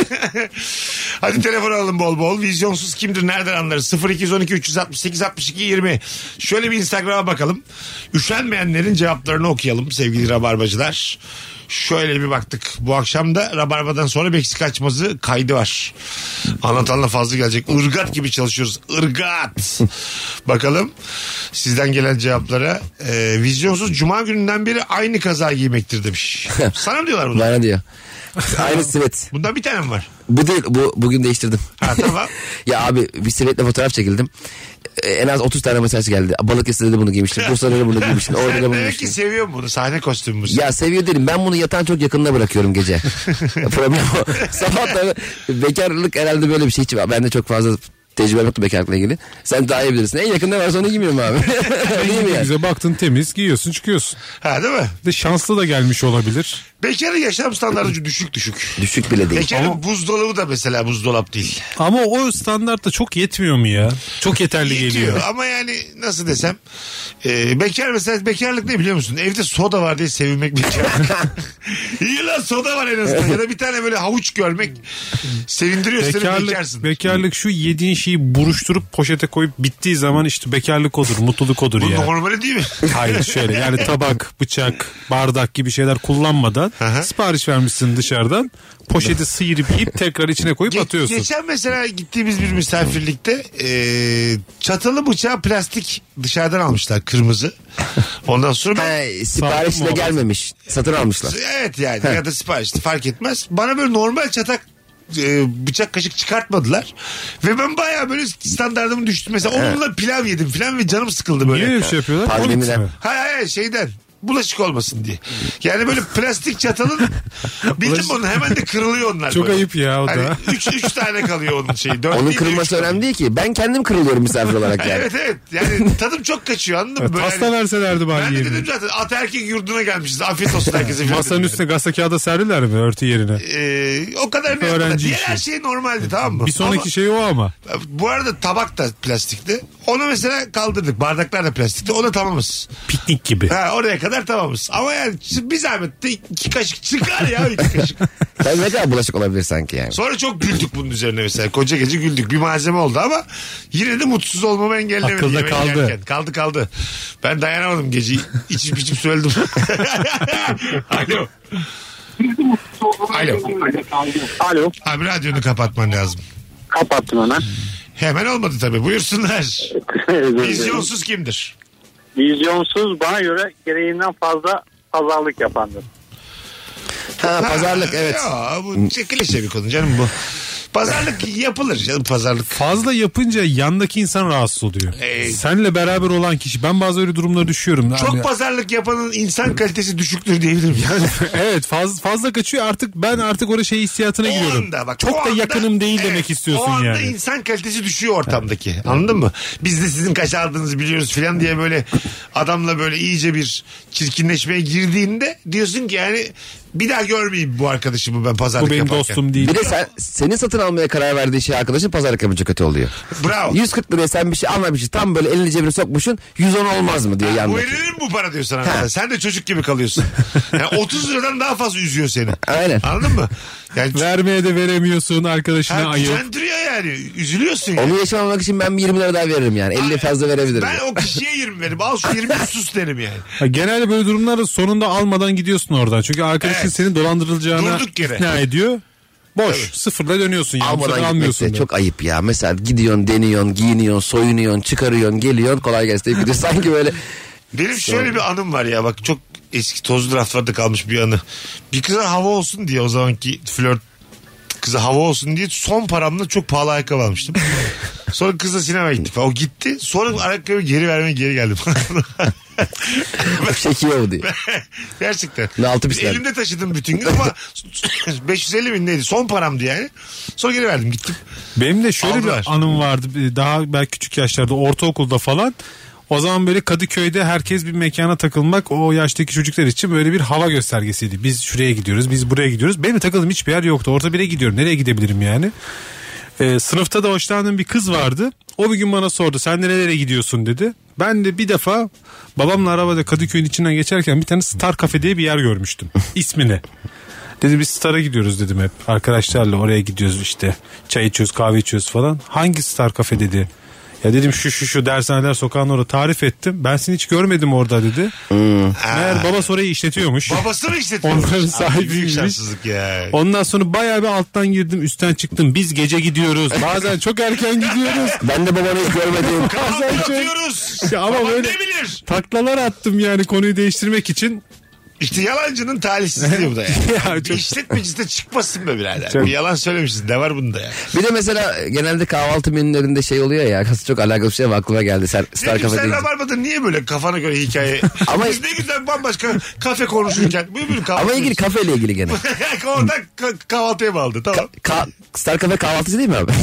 Hadi telefon alalım bol bol. Vizyonsuz kimdir? Nereden anlarız? 0212 368 62 20. Şöyle bir Instagram'a bakalım. Üşenmeyenlerin cevaplarını okuyalım sevgili rabarbacılar. Şöyle bir baktık. Bu akşam da Rabarba'dan sonra Meksika açması kaydı var. Anlatanla fazla gelecek. Irgat gibi çalışıyoruz. Irgat. Bakalım sizden gelen cevaplara. Vizyonsuz cuma gününden beri aynı kaza giymektir demiş. Sana mı diyorlar bunu? Bana diyor. Aynı sivet. Bundan bir tane mi var? Bu değil. Bugün değiştirdim. Ha tamam. Ya abi bir sivetle fotoğraf çekildim. En az 30 tane mesaj geldi. Balıkesir'de de bunu giymiştim. Bursa'da da bunu giymiştim. Orada da bunu demek giymiştim. ki seviyorum bunu. Sahne kostümü. Ya seviyor değilim. Ben bunu yatağın çok yakınına bırakıyorum gece. Problem o. Sabah da bekarlık herhalde böyle bir şey. Ben de çok fazla tecrübe yoktu bekarlıkla ilgili. Sen daha iyi bilirsin. En yakında varsa onu giymiyorum abi. Değil mi yani? Bize baktın temiz giyiyorsun çıkıyorsun. Ha değil mi? De şanslı da gelmiş olabilir. Bekarın yaşam standartı düşük. Düşük bile değil. Bekarın buzdolabı da mesela buzdolap değil. Ama o standart da çok yetmiyor mu ya? Çok yeterli geliyor. Ama yani nasıl desem bekar mesela bekarlık ne biliyor musun? Evde soda var diye sevinmek bekarlık. İyi lan soda var en azından. Ya da bir tane böyle havuç görmek sevindiriyor seni bekarsın. Bekarlık şu yediğin şeyi buruşturup poşete koyup bittiği zaman işte bekarlık odur, mutluluk odur bu ya. Bu normali değil mi? Hayır şöyle yani tabak, bıçak, bardak gibi şeyler kullanmadan sipariş vermişsin dışarıdan. Poşeti sıyırıp yiyip tekrar içine koyup atıyorsun. Geçen mesela gittiğimiz bir misafirlikte çatalı bıçağı plastik dışarıdan almışlar kırmızı. Ondan sonra siparişle gelmemiş. Satın almışlar. Evet yani ya da siparişli fark etmez. Bana böyle normal çatak bıçak kaşık çıkartmadılar. Ve ben bayağı böyle standartımı düştüm. Mesela onunla pilav yedim falan ve canım sıkıldı böyle. Niye öyle bir şey yapıyorlar? Pandemiden. Hayır şeyden. Bulaşık olmasın diye. Yani böyle plastik çatalın bildim onu hemen de kırılıyor onlar. Çok böyle. ayıp ya o da. Hani 3 tane kalıyor onun şeyi. Onun kırılması önemli değil ki. Ben kendim kırılıyorum misafir olarak yani. Evet. Yani tadım çok kaçıyor anladın mı? Pasta verselerdi bari Ben de yerine. dedim zaten ataerkek yurduna gelmişiz. Afiyet olsun herkese. Masanın üstüne gazete kağıda serdiler mi örtü yerine? O kadar ne yapmadı. Diğer her şey normaldi tamam mı? Bir sonraki şey o ama. Bu arada tabak da plastikti. Onu mesela kaldırdık. Bardaklar da plastikti. Ona tamamız. Piknik gibi. Oraya kadar tamamız. Ama yani bir zahmet de 2 kaşık çıkar ya 2 kaşık. Tabii ne kadar bulaşık olabilir sanki yani. Sonra çok güldük bunun üzerine mesela. Koca gece güldük. Bir malzeme oldu ama yine de mutsuz olmamı engellemedi. Akılda kaldı. Kaldı. Ben dayanamadım gece. İçip söyledim. Alo. Alo. Abi radyonu kapatman lazım. Kapattım hemen. Hemen olmadı tabii. Buyursunlar. Vizyonsuz kimdir? Vizyonsuz bana göre gereğinden fazla pazarlık yapandır. Pazarlık evet. Ya, bu klişe bir konu canım bu. Pazarlık yapılır canım pazarlık. Fazla yapınca yandaki insan rahatsız oluyor. Seninle beraber olan kişi. Ben bazı öyle durumlara düşüyorum. Çok pazarlık yapanın insan kalitesi düşüktür diyebilirim. Yani, evet fazla kaçıyor ben artık oraya hissiyatına giriyorum. Çok da yakınım değil demek istiyorsun yani. O anda insan kalitesi düşüyor ortamdaki. Anladın mı? Biz de sizin kaç aldığınızı biliyoruz falan diye böyle adamla böyle iyice bir çirkinleşmeye girdiğinde diyorsun ki yani bir daha görmeyeyim bu arkadaşımı ben pazarlık Bu benim yaparken. dostum değil. Bir de senin satın almaya karar verdiği şey arkadaşın pazarlık yapınca kötü oluyor. Bravo. 140 liraya sen bir şey almamışsın. Tam böyle elini cebine sokmuşsun. 110 olmaz mı diyor Bu yanındaki. verilir mi bu para diyor sana mesela. Sen de çocuk gibi kalıyorsun. Yani 30 liradan daha fazla üzüyor seni. Aynen. Anladın mı? Yani Vermeye de veremiyorsun arkadaşına ayıp. gücendiriyor yani. Üzülüyorsun yani. Onu yaşamamak için ben bir 20 lira daha veririm yani. 50 fazla verebilirim. Ben o kişiye 20 veririm. Al şu 20 sus derim yani. Ha, genelde böyle durumlarda sonunda almadan gidiyorsun oradan. Çünkü arkadaşın Evet. seni dolandırılacağına Durduk yere. ikna ediyor. Boş. Sıfırla dönüyorsun. Yani. Almadan gitmek Almıyorsun. de çok ayıp ya. Mesela gidiyorsun, deniyorsun, giyiniyorsun, soyunuyorsun, çıkarıyorsun, geliyorsun. Kolay gelsin deyip gidiyorsun. Sanki böyle. Benim şöyle bir anım var ya. Bak çok eski tozlu raflarda kalmış bir anı. Bir kıza hava olsun diye o zamanki flört kıza hava olsun diye son paramla çok pahalı ayakkabı almıştım. Sonra kızla sinemaya gittik. O gitti. Sonra ayakkabı geri vermeye geri geldim. Çekiyor bu diye. Gerçekten. Ne altı pisler. Elimde taşıdım bütün gün ama 550 bin neydi? Son paramdı yani. Sonra geri verdim gittim. Benim de şöyle Aldılar. bir anım vardı. Daha belki küçük yaşlarda ortaokulda falan. O zaman böyle Kadıköy'de herkes bir mekana takılmak o yaştaki çocuklar için böyle bir hava göstergesiydi. Biz şuraya gidiyoruz, biz buraya gidiyoruz. Benim takıldığım hiçbir yer yoktu. Orta bire gidiyorum. Nereye gidebilirim yani? Sınıfta da hoşlandığım bir kız vardı. O bir gün bana sordu. Sen de nereye gidiyorsun dedi. Ben de bir defa babamla arabada Kadıköy'ün içinden geçerken bir tane Star Cafe diye bir yer görmüştüm. İsmini. Dedi biz Star'a gidiyoruz dedim hep. Arkadaşlarla oraya gidiyoruz işte. Çay içiyoruz, kahve içiyoruz falan. Hangi Star Cafe dedi. Ya dedim şu Dershaneler Sokağı'nın orada tarif ettim. Ben seni hiç görmedim orada dedi. Meğer babası orayı işletiyormuş. Babası mı işletiyor? Onların Büyük sahibiymiş. şanssızlık ya. Ondan sonra bayağı bir alttan girdim üstten çıktım. Biz gece gidiyoruz. Bazen çok erken gidiyoruz. Ben de babanı hiç görmedim. Kahvaltı Bazen çok- yapıyoruz. Ya ama Baban böyle ne bilir? taklalar attım yani konuyu değiştirmek için. İşte yalancının talihsizliği bu da yani. Ya Bir çok- işletmecisi de çıkmasın be birader. Çok- Bir yalan söylemişiz. Ne var bunda ya? Bir de mesela genelde kahvaltı menülerinde şey oluyor ya. Çok alakalı bir şey ama aklıma geldi. Sen Star Dedim Cafe sen deyince. Rabarba'da niye böyle kafana göre hikaye? Ama- Biz ne güzel bambaşka kafe konuşurken. Buyurun kahvaltı. Ama ilgili kafeyle ilgili gene. Oradan kahvaltıya bağladı tamam. Star Cafe kahvaltıcı değil mi abi?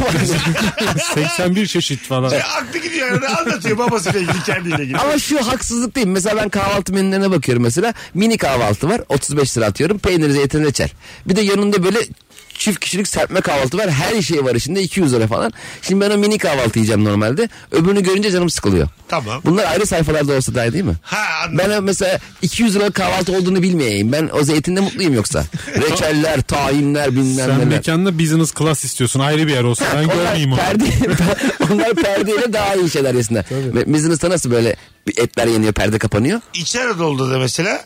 81 çeşit falan. Aklı gidiyor yani anlatıyor babasıyla ilgili kendiyle ilgili. Ama şu haksızlık değil mi? Mesela ben kahvaltı menülerine bakıyorum mesela. Mini kahvaltı var. 35 lira atıyorum. Peynir, zeytin, reçel. Bir de yanında böyle çift kişilik serpme kahvaltı var. Her şey var içinde 200 lira falan. Şimdi ben o mini kahvaltı yiyeceğim normalde. Öbürünü görünce canım sıkılıyor. Tamam. Bunlar ayrı sayfalarda olsa daha iyi değil mi? Ha anladım. Ben mesela 200 lira kahvaltı olduğunu bilmeyeyim. Ben o zeytinde mutluyum yoksa. Reçeller, tahinler, bilmem Sen neler. mekanda business class istiyorsun. Ayrı bir yer olsun. Ben görmeyeyim onu. Onlar perdeyle daha iyi şeyler yesinler. Business'ta nasıl böyle etler yeniyor, perde kapanıyor? İç Anadolu'da da mesela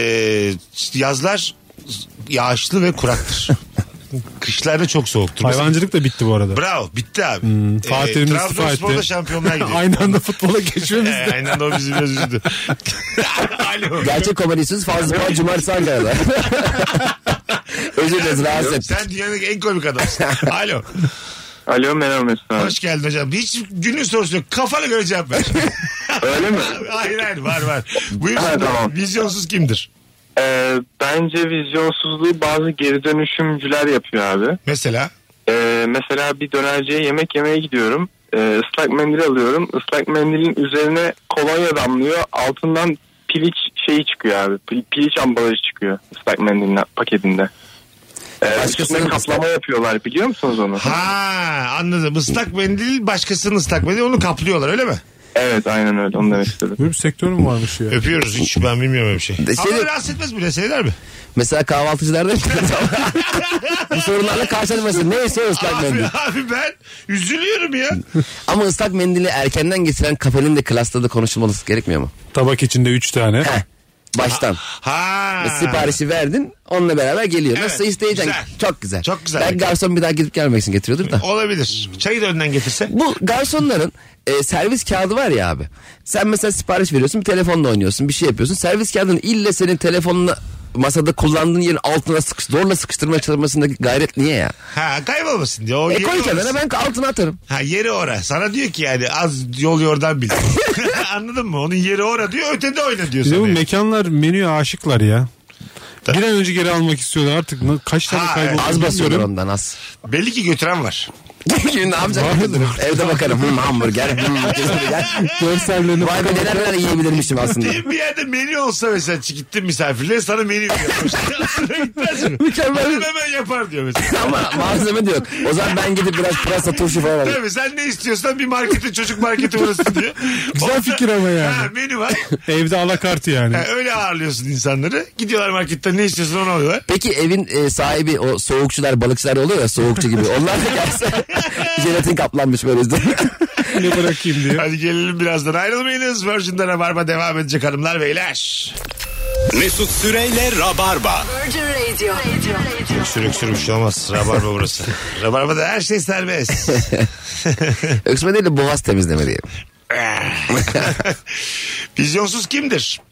yazlar yağışlı ve kuraktır. Kışlarda çok soğuktur. Hayvancılık da bitti bu arada. Bravo bitti abi. Fatih Terim istifa Trabzonspor'da etti. şampiyonlar gidiyor. Aynı anda futbola geçmemiz de. Aynen o bizi biraz üzdü. Alo. Gerçek komedisiz Fazlı Poğan Cumartesi Ankara'da. Özür dileriz rahatsız ettik. Sen dünyanın en komik adamsın. Alo. Alo merhaba Mesut abi. Hoş geldin hocam. Hiç günün sorusu yok. Kafana göre cevap ver. Öyle mi? Hayır var. Buyursun. Ha, tamam. Vizyonsuz kimdir? Bence vizyonsuzluğu bazı geri dönüşümcüler yapıyor abi. Mesela? Mesela bir dönerciye yemek yemeye gidiyorum. Islak mendil alıyorum. Islak mendilin üzerine kolonya damlıyor. Altından piliç şeyi çıkıyor abi. Piliç ambalajı çıkıyor ıslak mendilin paketinde. Üstüne kaplama yapıyorlar biliyor musunuz onu? Ha anladım. Islak mendil başkasının ıslak mendil onu kaplıyorlar öyle mi? Evet aynen öyle onu demek istedim. Böyle bir sektör mü varmış ya? Öpüyoruz hiç ben bilmiyorum öyle bir şey. Ama rahatsız etmez bile seyreder mi? Mesela kahvaltıcılarda bu sorunlarla karşılaşmasın. Neyse ıslak mendil. Abi ben üzülüyorum ya. Ama ıslak mendili erkenden getiren kafenin de klasta da konuşulması gerekmiyor mu? Tabak içinde 3 tane. Heh, baştan. Ha. Siparişi verdin onunla beraber geliyor. Evet, Nasıl isteyeceksin? güzel. Çok güzel. Çok güzel. Belki garson bir daha gidip gelmek için getiriyordur da. Olabilir. Çayı da önden getirse. Bu garsonların servis kağıdı var ya abi. Sen mesela sipariş veriyorsun, bir telefonla oynuyorsun, bir şey yapıyorsun. Servis kağıdını ille senin telefonla masada kullandığın yerin altına zorla sıkıştırmaya çalışmasındaki gayret niye ya? Ha kaybolmasın diyor. O yeri Koy kenara orası. ben altına atarım. Ha yeri ora. Sana diyor ki yani az yol yordan bil. Anladın mı? Onun yeri ora diyor. Ötede oyna diyor Bir de sana. bu mekanlar menüye aşıklar ya. Bir an önce geri almak istiyorlar artık. Kaç tane Ha, kayboldu Az basıyorlar bilmiyorum. ondan az. Belli ki götüren var. Şimdi ne yapacak? Evde bakarım. Hamburger. Görsellerini Vay be neler yiyebilirmişim aslında. Bir yerde menü olsa mesela gittin misafirliğe sana menü yapmış. Gitmez mi? Mükemmel. Hanım hemen yapar diyor mesela. Ama malzeme de yok. O zaman ben gidip biraz pırasa turşu falan alayım. Tabii sen ne istiyorsan bir markete çocuk marketi burası diyor. Güzel fikir ama yani. Ha, menü var. Evde alakartı yani. Ha, öyle ağırlıyorsun insanları. Gidiyorlar marketten ne istiyorsun onu alıyorlar. Peki evin sahibi o soğukçular balıkçılar oluyor ya soğukçu gibi. Onlar da gelse jelatin kaplanmış böyle üzerine. Ne bırakayım diye. Hadi gelelim birazdan. Ayrılmayınız. Virgin'de Rabarba devam edecek hanımlar beyler. Mesut Süreyle Rabarba. Virgin Radio. Sürük bir şey olmaz. Rabarba burası. Rabarba'da her şey serbest. Öksürme değil de boğaz temizleme diyelim. Vizyonsuz kimdir?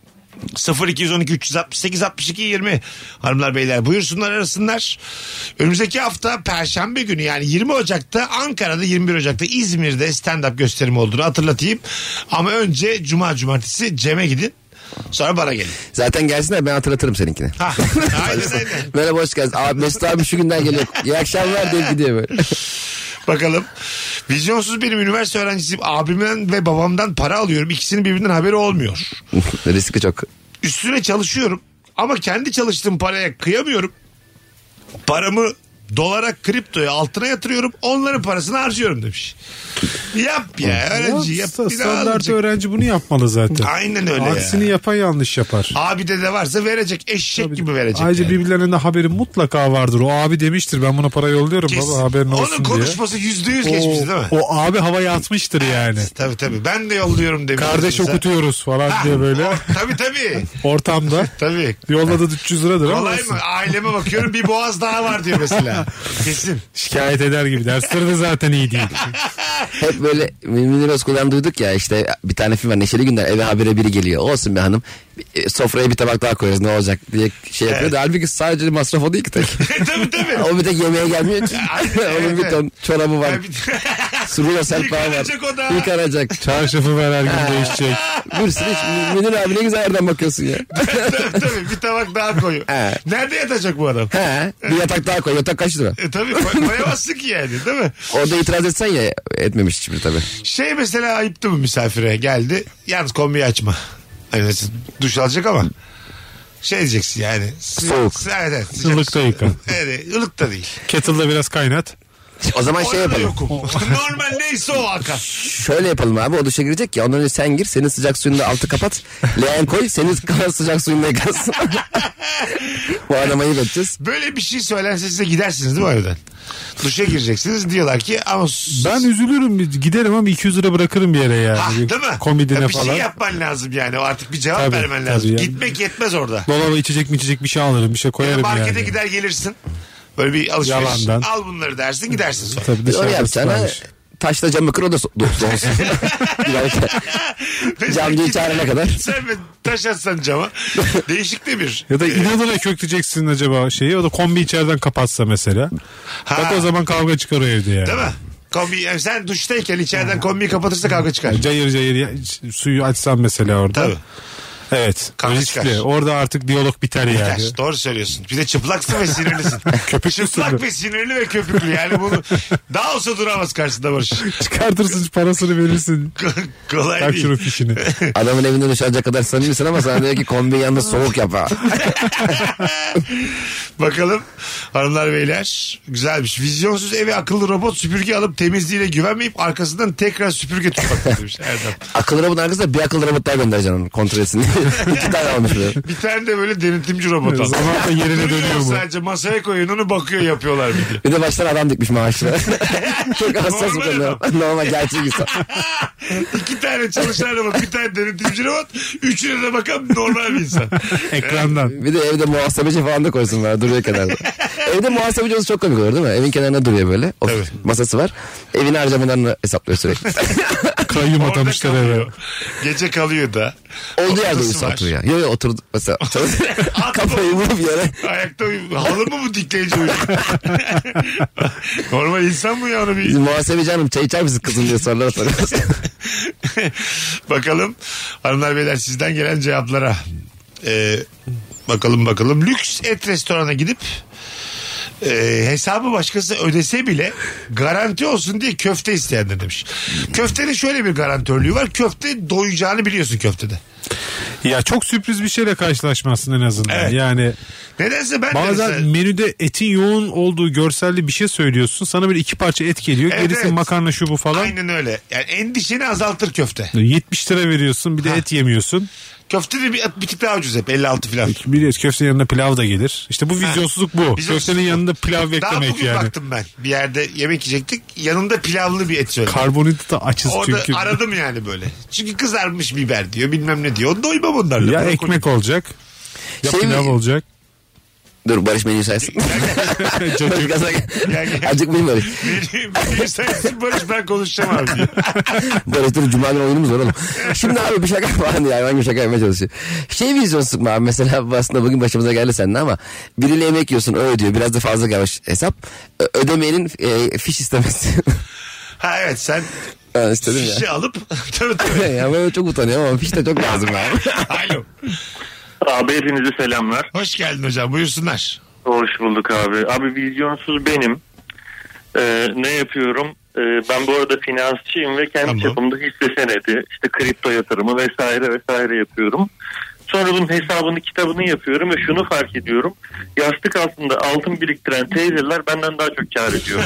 0212 368 62 20 hanımlar beyler buyursunlar arasınlar. Önümüzdeki hafta Perşembe günü yani 20 Ocak'ta Ankara'da 21 Ocak'ta İzmir'de stand-up gösterimi olduğunu hatırlatayım. Ama önce cumartesi Cem'e gidin. Sonra bana gelin. Zaten gelsinler ben hatırlatırım seninkini. Aynen. Merhaba hoş geldiniz. Abi Mesut abi şu günden geliyor. İyi akşamlar deyip gidiyor böyle. Bakalım. Vizyonsuz benim üniversite öğrencisiyim. Abimden ve babamdan para alıyorum. İkisinin birbirinden haberi olmuyor. Riski çok. Üstüne çalışıyorum. Ama kendi çalıştığım paraya kıyamıyorum. Paramı dolara, kriptoya, altına yatırıyorum. Onların parasını harcıyorum demiş. Yap ya öğrenci yap. Standart öğrenci bunu yapmalı zaten. Aynen öyle Aksini ya. yapan yanlış yapar. Abi de varsa verecek. Eşek gibi verecek. Ayrıca yani. birbirlerinin de haberi mutlaka vardır. O abi demiştir ben buna para yolluyorum Kesin. baba haberin olsun Onun diye. konuşması %100 geçmiş değil mi? O abi havaya atmıştır yani. Tabii ben de yolluyorum demiş. Kardeş okutuyoruz falan diye böyle. Tabii. Ortamda. Tabii. Yolladı 300 liradır ama. Kolay mı? Aileme bakıyorum bir boğaz daha var diyor mesela. Kesin. Şikayet eder gibi. Dersleri de zaten iyi değil. Hep böyle Münir Özkul'dan duyduk ya işte bir tane film var Neşeli Günler eve habire biri geliyor. Olsun be hanım sofraya bir tabak daha koyarız ne olacak diye şey yapıyor da halbuki sadece masraf o değil ki tek. Tabii. O bir tek yemeğe gelmiyor ki. Onun bir ton çorabı var. Sürüyor serpağı var. Yıkanacak o da. Yıkanacak. Çarşafı ver her gün değişecek. Burası hiç Münir abi ne güzel yerden bakıyorsun ya. Tabii bir tabak daha koyuyor. Nerede yatacak bu adam? Bir yatak daha koy. Yatak kaç lira? Tabii koyamazsın ki yani değil mi? Orada itiraz etsen ya etmemiş hiçbir tabii. Şey mesela ayıptı mı misafire geldi. Yalnız kombiyi açma. Hani duş alacak ama. Şey diyeceksin yani. Soğuk. Evet. Ilıkta yıka. Evet ılık da değil. Kettle'da biraz kaynat. O zaman şey Orada yapalım. yokum. Normal neyse o akar. Şöyle yapalım abi o duşa girecek ya ondan önce sen gir senin sıcak suyunu da altı kapat. Leğen koy senin kalan sıcak suyunu da yıkarsın. Bu aramayı bekeceğiz. Böyle bir şey söylense size gidersiniz değil mi evden? Duşa gireceksiniz diyorlar ki ama... Ben üzülürüm giderim ama 200 lira bırakırım bir yere yani. Değil mi? Komedine bir falan. şey yapman lazım yani o artık bir cevap Tabii, vermen lazım. yani. Gitmek yetmez orada. Dolaba içecek bir şey alırım bir şey koyarım yani. Markete gider gelirsin. Böyle bir alışveriş. Yalandan. Al bunları dersin gidersin sonra. Tabii Onu dışarıda yapacağına sipariş. taşla camı kır o da dolsun. Camcıyı çağırana kadar. Sen mi taş atsan cama? Değişik de bir. Ya da inadına kökleyeceksin acaba şeyi o da kombi içeriden kapatsa mesela. Bak o zaman kavga çıkar o evde yani. Değil mi? Kombi, yani sen duştayken içeriden kombiyi kapatırsa kavga çıkar. Cayır suyu açsan mesela orada. Tabii. Evet. Kavga Riskli. çıkar. Orada artık diyalog biter yani. Biter, doğru söylüyorsun. Bir de çıplaksın ve sinirlisin. Köpüklüsün Çıplak de. ve sinirli ve köpüklü. Yani bunu daha olsa duramaz karşısında Barış. Çıkartırsın parasını verirsin. Kolay Tak değil. şunu fişini. Adamın evinde duş alacak kadar samimisin ama sana diyor ki kombinin yanında soğuk yap ha. Bakalım hanımlar beyler güzelmiş. Vizyonsuz eve akıllı robot süpürge alıp temizliğine güvenmeyip arkasından tekrar süpürge tutmak demiş Erdem. Akıllı robotun arkasında bir akıllı robot daha göndereceksin onu kontrol etsin. 2 tane almış böyle. Bir tane de böyle denetimci robot al. Zamanla yerine Duruyor dönüyor bu. sadece masaya koyun onu bakıyor yapıyorlar bir de. Bir de baştan adam dikmiş maaşlı. Çok hassas bu Normal konuda. Normal gerçek insan. 2 tane çalışan robot, bir tane denetimci robot, üçüne de bakan normal bir insan. Ekrandan. Bir de evde muhasebeci falan da koysun var duruyor kenarda. Evde muhasebeci olsa çok komik olur değil mi? Evin kenarında duruyor böyle. Tabii. Masası var. Evin harcamalarını hesaplıyor sürekli. Kayyum Orada atamışlar eve. kalıyor. Gece kalıyor da. Olduğu yerde Odası uyusun var. oturuyor. Yok yok oturdu mesela. Kafayı vurup yere. Ayakta uyuyor. Halı mı bu dikleyici uyuyor? Normal insan mı ya onu bir... Muhasebeci hanım çay içer misin kızım diye sorular soruyoruz. Bakalım hanımlar beyler sizden gelen cevaplara. Bakalım. Lüks et restorana gidip hesabı başkası ödese bile garanti olsun diye köfte isteyenler demiş. Köftenin şöyle bir garantörlüğü var. Köfte doyacağını biliyorsun köftede. Ya çok sürpriz bir şeyle karşılaşmazsın en azından. Evet. Yani nedense ben bazen mesela... menüde etin yoğun olduğu görselli bir şey söylüyorsun. Sana böyle 2 parça et geliyor. Evet, Gerisi evet. makarna şu bu falan. Aynen öyle. Yani endişeni azaltır köfte. 70 lira veriyorsun, bir de et yemiyorsun. Köfte de bir tık daha ucuz hep 56 falan. Biliyoruz, köftenin yanında pilav da gelir. İşte bu vizyonsuzluk bu. Vizyonsuzluk Köftenin bu. yanında pilav Daha beklemek bugün yani. baktım ben. Bir yerde yemek yiyecektik. Yanında pilavlı bir et söyledim. Karbonhidratı da açız Orada çünkü. aradım yani böyle. Çünkü kızarmış biber diyor, bilmem ne diyor. Doymam onlarla. Ya ekmek olacak. Ya Şey pilav mi? olacak. Dur Barış menüyü saysın. Çocuk. Acıkmayayım Barış. Benim sensin Barış, ben konuşacağım abi diyor. Barış dur Cuma günü oyunumuz var oğlum. Şimdi abi bir şaka falan diye hayvan gibi şaka yapmaya çalışıyor. Vizyonsuzluk mu abi mesela aslında bugün başımıza geldi seninle ama biriyle yemek yiyorsun o ödüyor. Biraz da fazla gelmiş hesap. Ödemeyenin fiş istemesi. Ha evet, sen istedim ya. fişi alıp tabii. Ya ben çok utanıyorum ama fiş de çok lazım abi. Alo. Abi hepinize selamlar. Hoş geldin hocam, buyursunlar. Hoş bulduk abi. Abi vizyonsuz benim. Ne yapıyorum? Ben bu arada finansçıyım ve kendi çapımda hisse senedi, işte kripto yatırımı vesaire yapıyorum. Sonra bunun hesabını, kitabını yapıyorum ve şunu fark ediyorum. Yastık altında altın biriktiren teyzeler benden daha çok kar ediyor.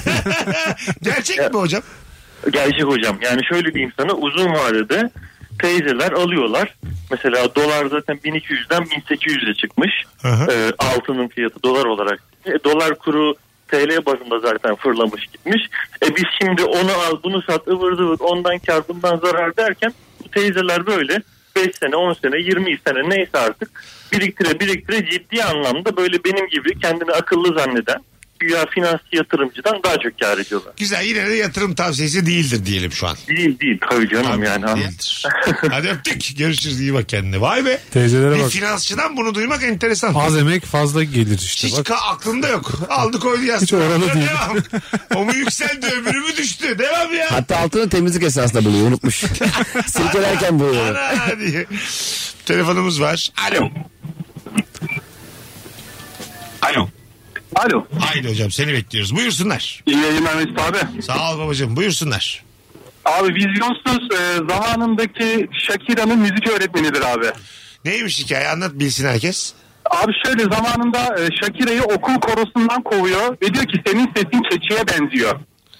Gerçek mi hocam? Gerçek hocam. Yani şöyle diyeyim sana, uzun vadede teyzeler alıyorlar. Mesela dolar zaten 1200'den 1800'e çıkmış. Altının fiyatı dolar olarak. Dolar kuru TL bazında zaten fırlamış gitmiş. Biz şimdi onu al bunu sat ıvır zıvır ondan kar bundan zarar derken bu teyzeler böyle 5 sene 10 sene 20 sene neyse artık biriktire ciddi anlamda böyle benim gibi kendini akıllı zanneden güya finansçı yatırımcıdan daha çok kar ediyorlar. Güzel, yine de yatırım tavsiyesi değildir diyelim şu an. Değil tabii canım tabii, yani. Değildir. Hadi öptük, görüşürüz, iyi bak kendine. Vay be. Teyzelere bir bak. finansçıdan bunu duymak enteresan. Az emek fazla gelir işte. Hiç bak. Aklında yok. Aldı koydu yastığı. Hiç oralı değil. Devam. O mu yükseldi öbürü mü düştü? Devam ya. Hatta altını temizlik esnasında buluyor unutmuş. Silkelerken buluyor. Ana diye. Telefonumuz var. Alo. Haydi hocam, seni bekliyoruz. Buyursunlar. İyi yayınlar Mesut abi. Sağ ol babacığım, buyursunlar. Abi vizyonsuz zamanındaki Shakira'nın müzik öğretmenidir abi. Neymiş hikaye, anlat bilsin herkes. Abi şöyle zamanında Shakira'yı okul korosundan kovuyor ve diyor ki senin sesin keçiye benziyor.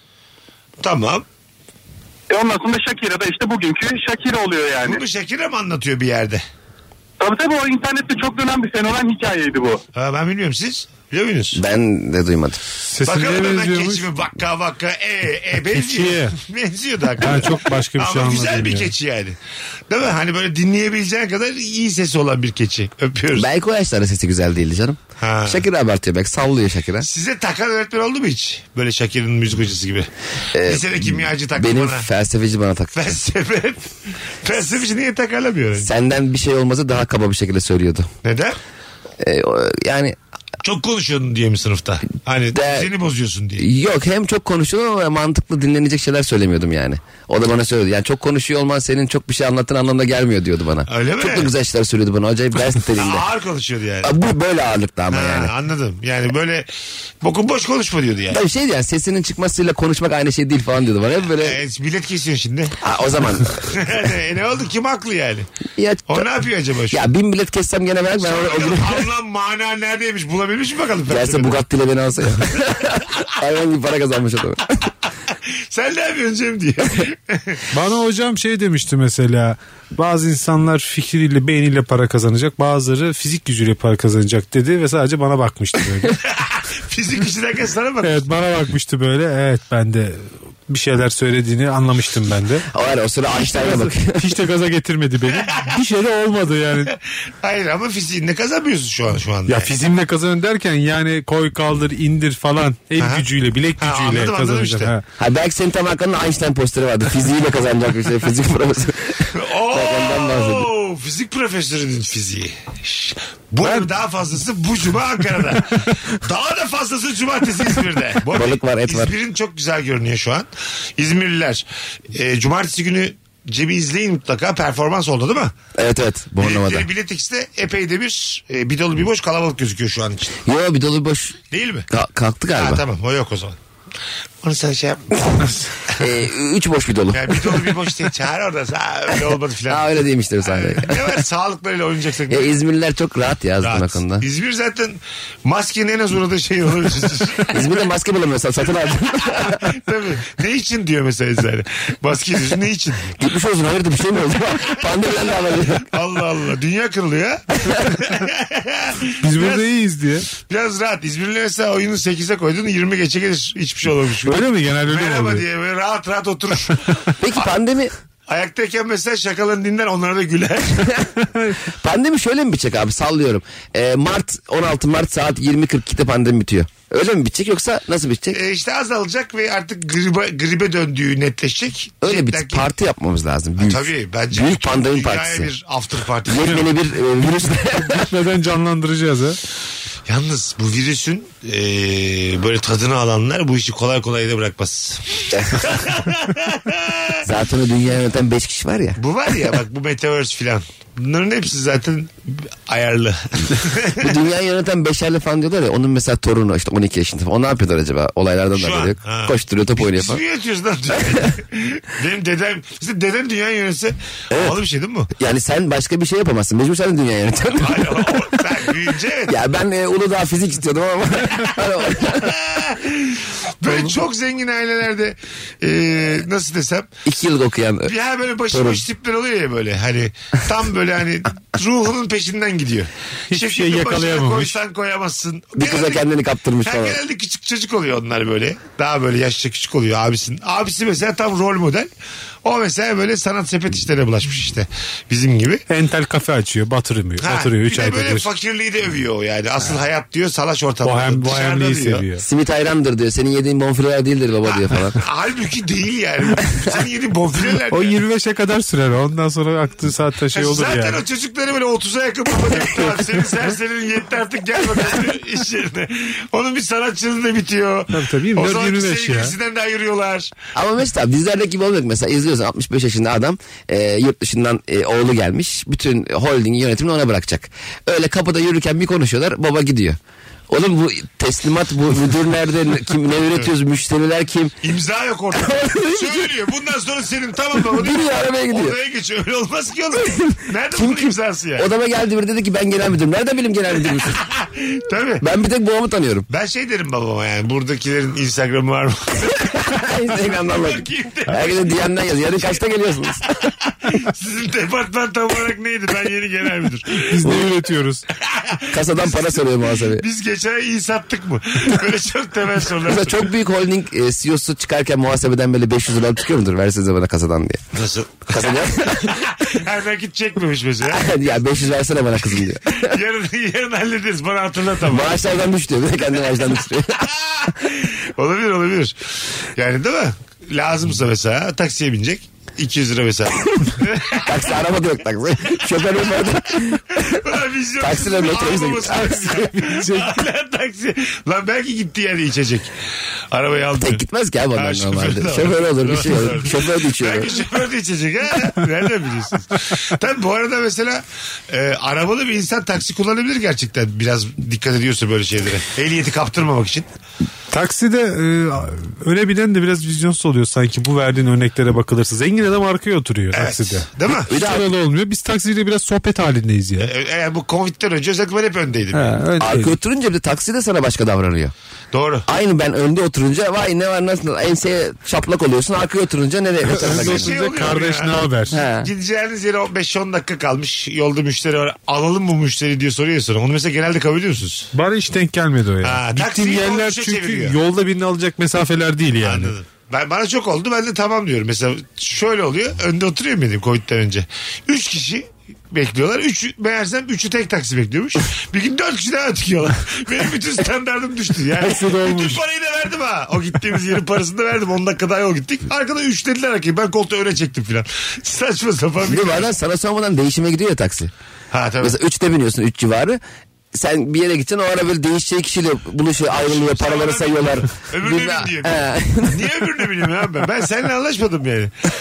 Tamam. Ondan sonra Shakira da işte bugünkü Shakira oluyor yani. Bunu Shakira mı anlatıyor bir yerde? Tabii o internette çok dönen bir fenomen hikayeydi bu. Ben bilmiyorum, siz biliyor musunuz? Ben de duymadım. Bakalım hemen keçi mi? Vakka. Benziyor. Benziyor da hakikaten. Ben çok başka bir şey Ama anladım. güzel bir keçi yani. Değil mi? Hani böyle dinleyebileceğin kadar iyi sesi olan bir keçi. Öpüyoruz. Belki o yaşlarda sesi güzel değildi canım. Shakira abartıyor belki, sallıyor Shakira. Size takan öğretmen oldu mu hiç? Böyle Shakira'nın müzik hocası gibi. Lisede kimyacı taktı benim bana. Benim felsefeci bana taktı. Felsefeci niye takalamıyor? Senden bir şey olmazsa daha kaba bir şekilde söylüyordu. Neden? Yani çok konuşuyordun diye mi sınıfta? Hani seni bozuyorsun diye. Yok, hem çok konuşuyordum ama mantıklı dinlenecek şeyler söylemiyordum yani. O da bana söyledi. Yani çok konuşuyor olman senin çok bir şey anlattığın anlamına gelmiyor diyordu bana. Öyle mi? Çok da güzel şeyler söylüyordu bana. Acayip ders niteliğinde. Ağır konuşuyordu yani. Bu böyle ağırlıkta ama yani. Anladım. Yani böyle boş konuşma diyordu yani. Tabii şeydi yani, sesinin çıkmasıyla konuşmak aynı şey değil falan diyordu bana. Hep böyle. Bilet kesiyorsun şimdi. O zaman. Ne oldu? Kim haklı yani? Ya, o ne yapıyor acaba şu? Ya 1000 bilet kessem gene ben o gün. Allah'ım mana neredeymiş? Bulabilmiş mi bakalım? Gelse Bugatti ile beni alsa ya. Hayvan gibi para kazanmış adam. Sen ne yapıyorsun Cem diye. Bana hocam demişti mesela. Bazı insanlar fikriyle beyniyle para kazanacak. Bazıları fizik gücüyle para kazanacak dedi ve sadece bana bakmıştı böyle. Fizik gücü derken sana bak. Evet, bana bakmıştı böyle. Evet, ben de bir şeyler söylediğini anlamıştım ben de. O sıra Einstein'a bak. Hiç de gaza getirmedi beni. Bir şey de olmadı yani. Hayır ama fiziğinle kazanmıyorsun şu anda. Ya fiziğimle kazanın derken yani koy kaldır indir falan el gücüyle bilek gücüyle kazanacak. Işte. Belki senin tam hakkında Einstein posteri vardı. Fiziğiyle kazanacak bir şey. Fizik profesörü. Fizik profesörünün fiziği. Daha fazlası bu cuma Ankara'da. Daha da fazlası cumartesi İzmir'de. Balık var, et var. İzmir'in çok güzel görünüyor şu an. İzmirliler cumartesi günü Cem'i izleyin mutlaka. Performans oldu değil mi? Evet. Bornova'da. Bilet X'te epey de bir dolu bir boş kalabalık gözüküyor şu an için. Yo bir dolu bir boş. Değil mi? Kalktı galiba. Ha, tamam o yok o zaman. Onu sen şey yapma. 3 boş bir dolu. Yani bir dolu bir boş değil. Çağır orada. Öyle olmadı filan. Öyle değilmiştir sahneye. Ne var sağlıklarıyla oynayacaksak. İzmirliler çok rahat yazdı bakımda. İzmir zaten maskenin en az uğradığı şey olabilir. İzmir'de maske bulamıyorsan satın al. Tabii. Ne için diyor mesela İzmir'de. Maske diyorsun ne için? Gitmiş olsun hayırdır bir şey mi oldu? Pandemiden de haber. Allah Allah. Dünya kırılıyor ya. Biz burada iyiyiz diye. Biraz rahat. İzmir'le mesela oyunu 8'e koydun 20 geçe gelir. Hiçbir şey olmamış. Öyle mi? Genelde öyle mi Merhaba oluyor? diye böyle rahat oturur. Peki pandemi... Ayaktayken mesela şakalarını dinler onlara da güler. Pandemi şöyle mi bitecek abi sallıyorum. 16 Mart saat 20.42'de pandemi bitiyor. Öyle mi bitecek yoksa nasıl bitecek? İşte azalacak ve artık gribe döndüğü netleşecek. Öyle bir parti yapmamız lazım. Büyük. Tabii bence. Büyük pandemi partisi. Bir after party. Yeni bir virüs. Neden canlandıracağız ha? Yalnız bu virüsün böyle tadını alanlar bu işi kolay kolay da bırakmaz. Zaten o dünya yöneten 5 kişi var ya. Bu var ya bak bu Metaverse filan. Bunların hepsi zaten ayarlı. Bu dünya yöneten 5'erli falan diyorlar ya. Onun mesela torunu işte 12 yaşında falan. O ne yapıyorlar acaba? Olaylardan da haberi yok. Koşturuyor top oynuyor falan. Biz mi yönetiyoruz lan? Benim dedem, işte dedem dünya yönetse havalı bir şey değil mi bu? Yani sen başka bir şey yapamazsın. Mecbur sen de dünya yönetiyorsun. Hayır, ben büyüyünce evet. Ya ben Uludağ fizik istiyordum ama. Böyle çok zengin ailelerde nasıl desem. 2 yıl okuyan. Ya böyle başıboş tipler oluyor ya böyle hani tam böyle hani ruhunun peşinden gidiyor. Hiçbir şey yakalayamamış. Koysan koyamazsın. Bir kıza kendini kaptırmış falan. Genelde küçük çocuk oluyor onlar böyle. Daha böyle yaşça küçük oluyor abisinin. Abisi mesela tam rol model. O mesela böyle sanat sepet işlerine bulaşmış işte. Bizim gibi. Entel kafe açıyor. Batırıyor 3 ayda bir. Böyle bir. fakirliği de övüyor o yani. Asıl hayat diyor salaş ortamda. Bohemliği seviyor. Simit ayrandır diyor. Senin yediğin bonfileler değildir baba diyor falan. Halbuki değil yani. Senin yediğin bonfileler. O 25'e kadar sürer. Ondan sonra aktığı saatte şey olur zaten yani. Zaten o çocukları böyle 30'a yakın baba. Senin serserinin yetti artık gel bakalım iş yerine. Onun bir sanatçılığı da bitiyor. Tabii. O zaman 25 ya. sevgilisinden de ayırıyorlar. Ama mesela bizlerdeki gibi olmuyor. Mesela izliyorsun 65 yaşında adam yurt dışından oğlu gelmiş. Bütün holding yönetimini ona bırakacak. Öyle kapıda yürürken bir konuşuyorlar. Baba gidiyor. Oğlum bu teslimat bu müdür nerede kim ne üretiyoruz müşteriler kim? İmza yok orada. Söylüyor bundan sonra senin tamam mı? Biri arabaya gidiyor. Odaya geçiyor öyle olmaz ki oğlum. Nerede kim bunun imzası ya? Odama geldi biri dedi ki ben genel müdürüm. Nereden bileyim genel müdürüm? Tabii. Ben bir tek babamı tanıyorum. Ben şey derim babama yani buradakilerin Instagram'ı var mı? Instagram'dan bak. Herkese DM'den yazıyor. Yarın kaçta geliyorsunuz? Sizin departman tam olarak neydi? Ben yeni genel müdür. Biz ne üretiyoruz? Kasadan para soruyor muhasebe. Biz geçen ay iyi sattık mı? Böyle çok temel sorular. Mesela çok büyük holding CEO'su çıkarken muhasebeden böyle 500 lira çıkıyor mudur? Versenize bana kasadan diye. Nasıl? Kasadan? Her nakit çekmemiş mesela. Ya 500 versene bana kızım diyor. yarın hallederiz bana hatırlat ama. Maaşlardan düş diyor. Bir de kendi maaştan düşürüyor. Olabilir. Yani değil mi? Lazımsa mesela taksiye binecek. 200 lira mesela. Taksi araba da yok taksi. Şoför yok orada. Taksiyle metrobüse gitti. Taksi. Lan belki gitti yani içecek. Arabayı aldı. Tek gitmez ki abi onlar normalde. Şoför olur bir şey olur. Şoför de içiyor. Belki şoför de içecek ha. Nereden biliyorsunuz? Tabii bu arada mesela arabalı bir insan taksi kullanabilir gerçekten. Biraz dikkat ediyorsa böyle şeylere. Ehliyeti kaptırmamak için. Takside öne binen de biraz vizyonsuz oluyor sanki bu verdiğin örneklere bakılırsa. Zengin adam arkaya oturuyor evet, takside. Değil mi? Hiç öyle olmuyor. Biz taksiyle biraz sohbet halindeyiz ya. Bu Covid'den önce özellikle ben hep öndeydim. Arka oturunca bir de takside sana başka davranıyor. Doğru. Aynı ben önde oturunca vay ne var nasıl enseye çaplak oluyorsun. Arkaya oturunca nereye? Önde oturunca kardeş ne haber? Gideceğiniz yere 5-10 dakika kalmış. Yolda müşteri var. Alalım mı müşteri diye soruyor sonra. Onu mesela genelde kabul ediyor musunuz? Bana hiç denk gelmedi o ya. Gittiğim yerler çünkü yolda birini alacak mesafeler değil yani. Anladım. Bana çok oldu. Ben de tamam diyorum. Mesela şöyle oluyor. Önde oturuyor benim Covid'den önce. 3 kişi bekliyorlar. Meğersem 3'ü tek taksi bekliyormuş. Bir gün 4 kişi daha tıkıyorlar. Benim bütün standardım düştü. Yani bütün parayı da verdim ha. O gittiğimiz yerin parasını da verdim. 10 dakika daha yol gittik. Arkada 3 dediler ki ben koltuğu öne çektim filan. Saçma sapan. Bir de bazen sana sormadan değişime gidiyor ya taksi. Ha tabii. Mesela 3'te biniyorsun 3 civarı. Sen bir yere gideceksin o ara böyle değişeceği kişiyle buluşuyor ayrılıyor paraları sayıyorlar. Öbürüne bin diyor. Niye öbürüne bineyim ya ben? Ben seninle anlaşmadım yani.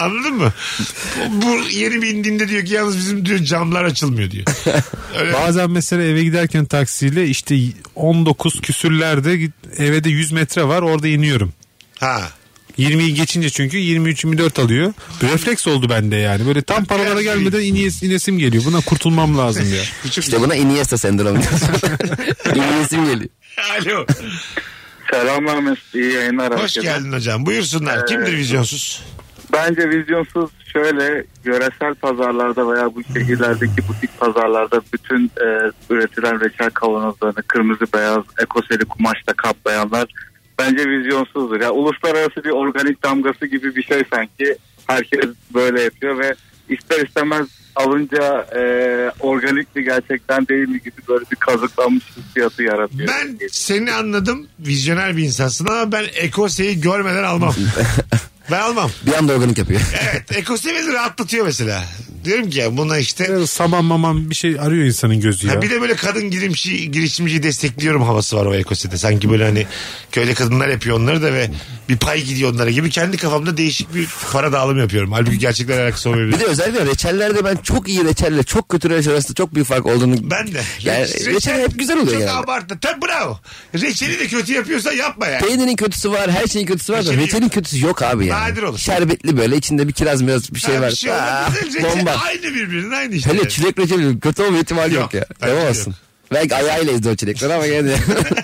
Anladın mı? Bu yeni bindiğinde diyor ki yalnız bizim diyor camlar açılmıyor diyor. Öyle. Bazen mesela eve giderken taksiyle işte 19 küsürlerde eve de 100 metre var, orada iniyorum. Ha. 20'yi geçince çünkü 23-24 alıyor. Bir refleks oldu bende yani. Böyle tam paralara gelmeden inesim geliyor. Buna kurtulmam lazım ya. İşte buna Iniesta sendromu diyorsun. İnesim geliyor. Alo. Selamlar Mesut, iyi yayınlar. Hoş geldin hocam. Buyursunlar. Kimdir vizyonsuz? Bence vizyonsuz şöyle, yöresel pazarlarda veya bu şehirlerdeki butik pazarlarda bütün üretilen reçel kavanozlarını kırmızı beyaz ekoseli kumaşla kaplayanlar bence vizyonsuzdur. Ya uluslararası bir organik damgası gibi bir şey sanki. Herkes böyle yapıyor ve ister istemez alınca organik mi gerçekten değil mi gibi böyle bir kazıklanmış hissiyatı yaratıyor. Ben seni anladım. Vizyoner bir insansın ama ben ekoseyi görmeden almam. Ben almam. Bir anda organik yapıyor. Evet. Ekose beni rahatlatıyor mesela. Diyorum ki ya buna işte. Saman maman bir şey arıyor insanın gözü ya. Bir de böyle kadın girişimciyi destekliyorum havası var o ekosede. Sanki böyle hani köyde kadınlar yapıyor onları da ve bir pay gidiyor onlara gibi. Kendi kafamda değişik bir para dağılımı yapıyorum. Halbuki gerçekten alakası olmayabilir. Bir de özellikle reçellerde ben çok iyi reçelle çok kötü reçel arasında çok büyük fark olduğunu. Ben de. Yani reçel hep güzel oluyor çok genelde. Çok abartı. Tabii bravo. Reçeli de kötü yapıyorsa yapma yani. Peynirin kötüsü var, her şeyin kötüsü var da reçelin kötüsü yok abi yani. Nadir olur. Şerbetli böyle içinde bir kiraz bir şey var. Bir şey bomba. Aynı birbirinin aynı işte. Hele çilek reçeli kötü olma ihtimali yok ya. Yapamazsın. Belki ayağıyla ezdi o çilekler ama gene.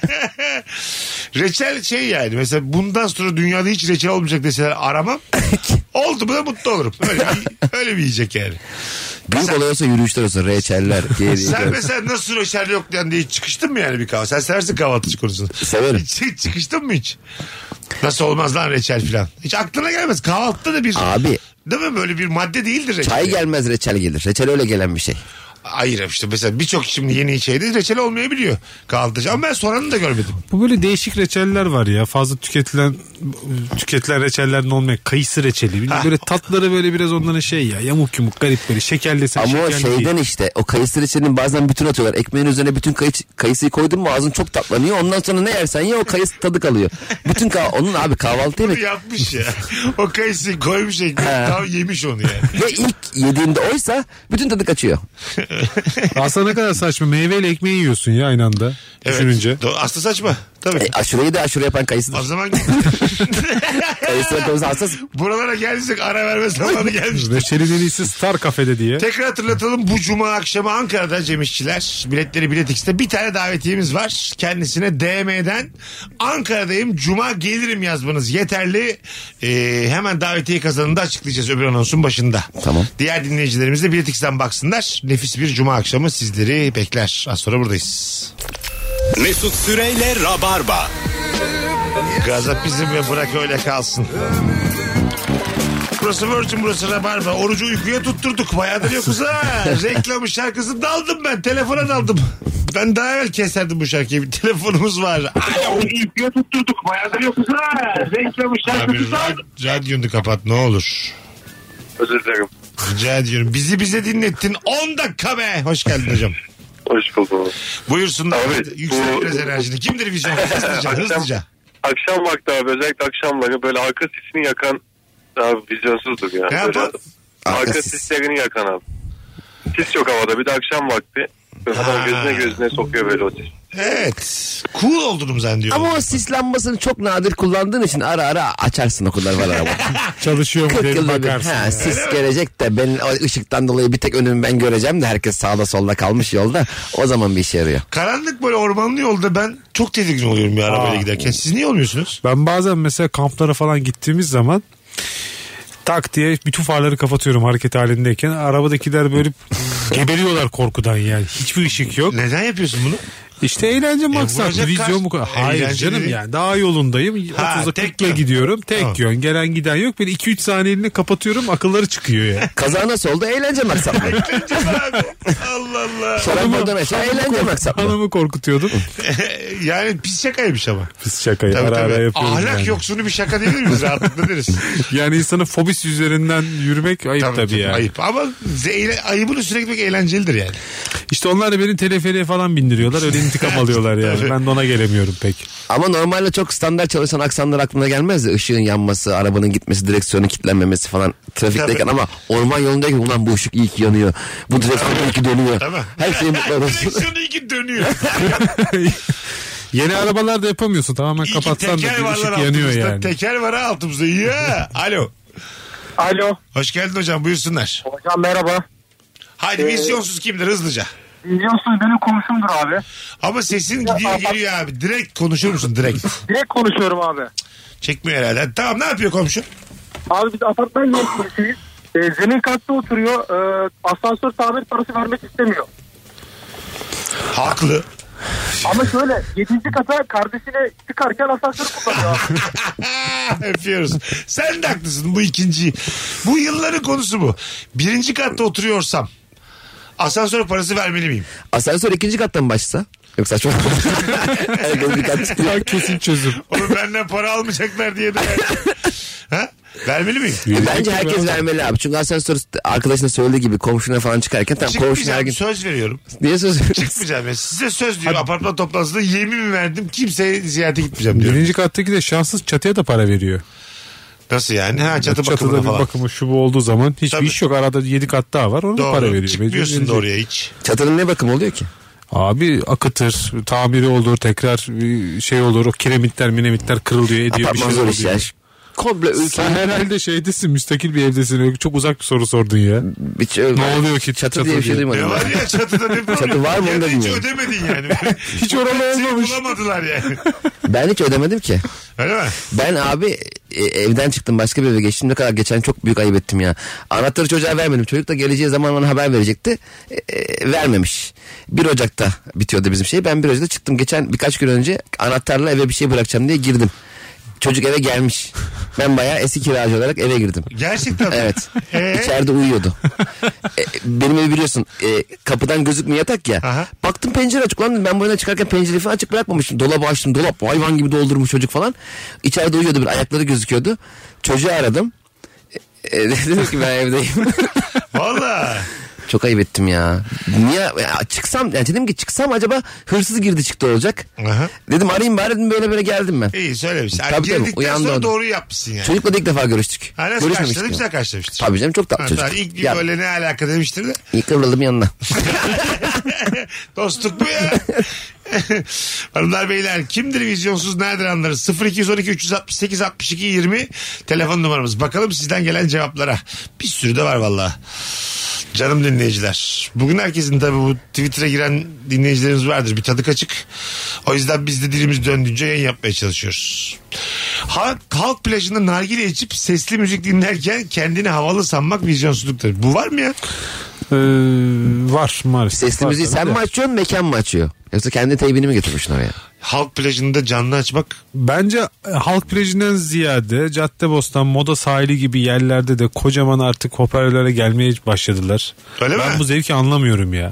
Reçel şey yani mesela bundan sonra dünyada hiç reçel olmayacak deseler aramam. Oldu mu da mutlu olurum. Öyle bir yiyecek yani. Büyük olay olsa yürüyüşler olsa reçeller. Sen mesela nasıl reçel yok diye hiç çıkıştın mı yani bir kahvaltı? Sen seversin kahvaltıcı konusunu. Severim. Hiç çıkıştın mı hiç? Nasıl olmaz lan reçel filan? Hiç aklına gelmez. Kahvaltıda da bir... Abi. Değil mi? Böyle bir madde değildir reçel. Çay gelmez reçel gelir. Reçel öyle gelen bir şey. Hayır işte mesela birçok şimdi yeni şeyde reçel olmayabiliyor kahvaltıcı ama ben soranı da görmedim. Bu böyle değişik reçeller var ya, fazla tüketilen reçellerden olmayan kayısı reçeli. Böyle tatları böyle biraz onların şey ya, yamuk yumuk garip böyle şeker desen ama şeker o şeyden değil. İşte o kayısı reçelinin bazen bütün atıyorlar. Ekmeğin üzerine bütün kayısıyı koydun mu ağzın çok tatlanıyor. Ondan sonra ne yersen ye o kayısı tadı kalıyor. Bütün onun abi kahvaltı yemek. Bunu yapmış ya. O kayısıyı koymuş ekmeği yemiş onu yani. Ve ilk yediğinde oysa bütün tadı kaçıyor. Aslında ne kadar saçma, meyveyle ekmeği yiyorsun ya aynı anda. Evet. Düşününce. Aslında saçma. Tabii. Aşureyi de aşure yapan kayısıdır. O zaman kayısılar konusu hassas. Buralara geldiysek ara verme zamanı gelmiştir. Reçelin en iyisi Star Cafe'de diye. Tekrar hatırlatalım, bu cuma akşamı Ankara'da Cem İşçiler biletleri Bilet X'te bir tane davetiyemiz var. Kendisine DM'den Ankara'dayım cuma gelirim yazmanız yeterli. Hemen davetiye kazanını da açıklayacağız öbür anonsun başında. Tamam. Diğer dinleyicilerimiz de Bilet X'ten baksınlar. Nefis bir cuma akşamı sizleri bekler. Az sonra buradayız. Mesut Süreyle Rabarba. Gazapizm ve bırak öyle kalsın. Burası Virgin, burası Rabarba. Orucu uykuya tutturduk. Bayağıdır yokuz ha. Reklamı şarkısı daldım ben. Telefona daldım. Ben daha evvel keserdim bu şarkıyı. Bir telefonumuz var. Orucu uykuya tutturduk. Bayağıdır yokuz ha. Reklamı şarkısı daldım. Radyonu kapat ne olur. Özür dilerim. Rica ediyorum. Bize dinlettin. 10 dakika be. Hoş geldin hocam. Hoş bulduk. Buyursunlar. Abi, yüksel biraz enerjini. Kimdir vizyon? Hızlıca. Akşam vakti abi, özellikle akşamları böyle arka sisini yakan abi vizyonsuzdur ya. Ne yapalım? Arka sislerini yakan abi. Sis yok havada, bir de akşam vakti. Böyle gözüne sokuyor böyle o sis. Evet. Cool oldum zannediyorum. Ama o sis lambasını çok nadir kullandığın için ara ara açarsın, okullar var araba. Çalışıyor mu diye bakarsın. Ha, sis gelecek de ben o ışıktan dolayı bir tek önümü ben göreceğim de herkes sağda solda kalmış yolda. O zaman bir işe yarıyor. Karanlık böyle ormanlı yolda ben çok tedirgin oluyorum ya arabayla giderken. Siz niye olmuyorsunuz? Ben bazen mesela kamplara falan gittiğimiz zaman tak diye bütün farları kapatıyorum hareket halindeyken. Arabadakiler böyle geberiyorlar korkudan yani. Hiçbir ışık yok. Neden yapıyorsun bunu? İşte eğlence maksatlı. Vizyon bu kadar. Hayır canım değil. Yani daha yolundayım. 30'a 40'la gidiyorum. Tek yön. Gelen giden yok. Böyle 2-3 saniyeliğine kapatıyorum. Akılları çıkıyor ya. Kaza nasıl oldu? Eğlence maksatlı. Allah Allah. Şarap aşağı eğlence maksatlı. Hanımı korkutuyordum. Yani pis şakaymış ama. Pis şakayı tabii, ara yapıyoruz. Ahlak yani. yoksunu bir şaka değil miyiz? Rahatlıkla deriz. Yani insanın fobisi üzerinden yürümek ayıp tabii yani. Ayıp ama ayıbın üstüne gitmek eğlencelidir yani. İşte onlar da beni teleferiğe falan bindiriyorlar. Öyle intikam alıyorlar yani. Ben de ona gelemiyorum pek. Ama normalde çok standart çalışan aksanlar aklına gelmez de ışığın yanması, arabanın gitmesi, direksiyonun kilitlenmemesi falan trafikteyken ama orman yolundayken ulan bu ışık iyi ki yanıyor. Bu direksiyon iyi ki dönüyor. Her şey mutlu olsun. Direksiyon iyi ki dönüyor. Yeni arabalarda yapamıyorsun. Tamamen kapatsan da bir ışık yanıyor yani. Teker var altımızda. Ya. Alo. Alo. Hoş geldin hocam, buyursunlar. Hocam merhaba. Haydi vizyonsuz kimdir hızlıca? Vizyonsuz benim komşumdur abi. Ama sesin gidiyor geliyor abi. Direkt konuşur musun direkt? Direkt konuşuyorum abi. Çekmiyor herhalde. Tamam, ne yapıyor komşu? Abi biz apartman yönetmesiyiz. Zemin katta oturuyor. Asansör tamir parası vermek istemiyor. Haklı. Ama şöyle 7. kata kardeşine çıkarken asansörü kullanıyor. Öpüyoruz. Sen de haklısın, bu ikinci. Bu yılların konusu bu. 1. katta oturuyorsam asansör parası vermeli miyim? Asansör 2. kattan mı başlasa? Yoksa saçma. Herkes bir kat çıkıyor. Kesin çözüm. Oğlum benden para almayacaklar diye de. Ha? Vermeli miyim? Bence herkes vermeli abi. Çünkü asansör arkadaşına söylediği gibi komşuna falan çıkarken tam komşuna her gün... Söz veriyorum. Niye söz veriyorsun? Çıkmayacağım ya. Size söz diyor. Apartman toplantısında yemin verdim. Kimseye ziyarete gitmeyeceğim diyor. 1. kattaki de şanssız çatıya da para veriyor. Nasıl yani? Ha, çatı bakımına Çatıda falan. bir bakımı şu bu olduğu zaman hiçbir iş yok. Arada 7 kat daha var. Ona da para veriyor. Çıkmıyorsun da oraya hiç. Çatının ne bakımı oluyor ki? Abi akıtır, tamiri olur, tekrar bir şey olur. O kiremitler kırılıyor, ediyor. Apartman bir şey zor iş ya. Komple ülke. Sen herhalde şeydesin, müstakil bir evdesin. Çok uzak bir soru sordun ya. Ne oluyor ki çatı diye bir şey duymadım. Ne var ya çatıda, ne problem? Çatı var mı onu da bilmiyorum. Hiç ödemedin yani. Hiç oralı olmamış. Bulamadılar yani. Ben hiç ödemedim ki. Öyle mi? Ben abi evden çıktım, başka bir eve geçtim. Ne kadar geçen çok büyük ayıp ettim ya. Anahtarı çocuğa vermedim. Çocuk da geleceği zaman bana haber verecekti. Vermemiş. 1 Ocak'ta bitiyordu bizim şey. Ben 1 Ocak'ta çıktım. Geçen birkaç gün önce anahtarla eve bir şey bırakacağım diye girdim. Çocuk eve gelmiş. Ben bayağı eski kiracı olarak eve girdim. Gerçekten mi? Evet. İçeride uyuyordu. Benim evi biliyorsun. Kapıdan gözükmüyor yatak ya. Aha. Baktım pencere açık lan. Ben bu yana çıkarken pencereyi falan açık bırakmamıştım. Dolabı açtım. Dolap hayvan gibi doldurmuş çocuk falan. İçeride uyuyordu. Bir ayakları gözüküyordu. Çocuğu aradım. Dedim ki ben evdeyim. Valla. Çok ayıp ettim ya. Niye ya, çıksam yani dedim ki çıksam acaba hırsız girdi çıktı olacak. Aha. Dedim arayayım bari, dedim böyle geldim ben. İyi söylemişsin. Yani Tabii, girdikten uyandı sonra orada. doğru yapmışsın yani. Çocukla da ilk defa görüştük. Ha, nasıl karşıladın? Güzel karşılamıştır. Tabii canım, çok tatlı çocuk. İlk Ya, böyle ne alaka demiştir de. İlk kıvrıldım yanına. Dostluk bu ya. Hanımlar beyler, kimdir vizyonsuz, nereden anlarız? 0212 368 62 20 telefon numaramız. Bakalım sizden gelen cevaplara. Bir sürü de var valla. Canım dinleyiciler. Bugün herkesin tabii bu Twitter'a giren dinleyicilerimiz vardır. Bir tadı kaçık. O yüzden biz de dilimiz döndüğünce yayın yapmaya çalışıyoruz. Halk plajında nargile içip sesli müzik dinlerken kendini havalı sanmak vizyonsuzluktur. Bu var mı ya? Var maalesef. Sesli müziği sen mi açıyorsun, mekan mı açıyor? Yoksa kendi teybini mi götürmüşsün oraya? Halk plajında canlı açmak. Bence halk plajından ziyade Caddebostan, Moda sahili gibi yerlerde de kocaman artık hoparlörlere gelmeye başladılar. Öyle mi? Ben bu zevki anlamıyorum ya.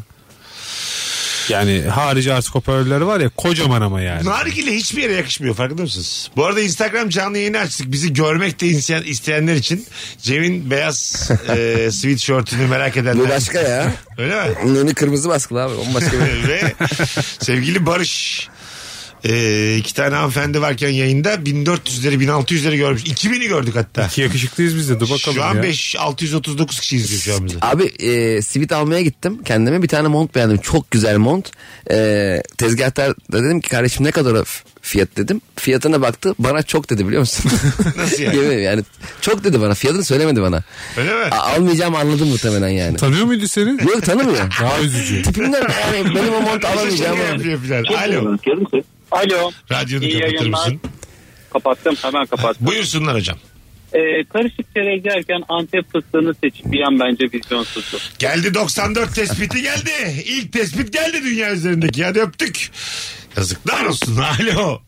Yani harici artık hoparlörler var ya, kocaman ama yani. Nargile hiçbir yere yakışmıyor, farkında mısınız? Bu arada Instagram canlı yayını açtık. Bizi görmek de isteyenler için Cem'in beyaz sweatshirt'ünü merak edenler. Bu başka ya. Öyle mi? Önü kırmızı baskılı abi. O başka bir... Ve sevgili Barış, 2 tane hanımefendi varken yayında 1400'leri 1600'leri görmüş. 2000'i gördük hatta. Yakışıklıyız biz de, dur bakalım şu an ya. 639 kişi izliyor şu an bizi. Abi sivit almaya gittim kendime, bir tane mont beğendim, çok güzel mont. Tezgahtar da dedim ki kardeşim ne kadar fiyat dedim. Fiyatına baktı, bana çok dedi, biliyor musun? Nasıl yani? Yani çok dedi bana, fiyatını söylemedi bana. Öyle mi? Almayacağımı anladım muhtemelen yani. Tanıyor muydu seni? Yok, tanımıyor. Daha üzücü. Tipimden yani benim o montu alamayacağım. Alo. Alo. Radyonu İyi kapatır yayınlar. mısın? Kapattım, hemen kapattım. Buyursunlar hocam. Karışık çerez yerken Antep fıstığını seçip yiyen bence vizyonsuzdur. Geldi 94 tespiti geldi. İlk tespit geldi dünya üzerindeki. Hadi öptük. Yazıklar olsun. Alo.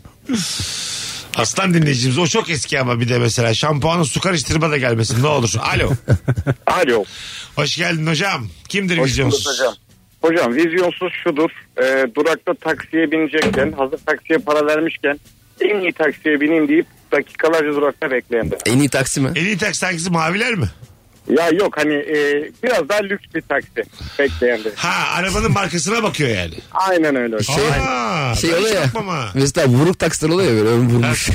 Aslan dinleyicimiz, o çok eski ama bir de mesela şampuanın su karıştırma da gelmesin ne olur. Alo. Alo. Hoş geldin hocam. Kimdir Hoş vizyonsuz? bulduk hocam. Hocam vizyonsuz şudur. Durakta taksiye binecekken, hazır taksiye para vermişken en iyi taksiye bineyim deyip dakikalarca durakta bekleyendir. En iyi taksi mi? En iyi taksi hangisi, maviler mi? Ya yok hani biraz daha lüks bir taksi bekleyenler. Ha, arabanın markasına bakıyor yani. Aynen öyle. Şey oluyor ya. Mesela vuruk taksiler oluyor ya böyle ön vurmuş.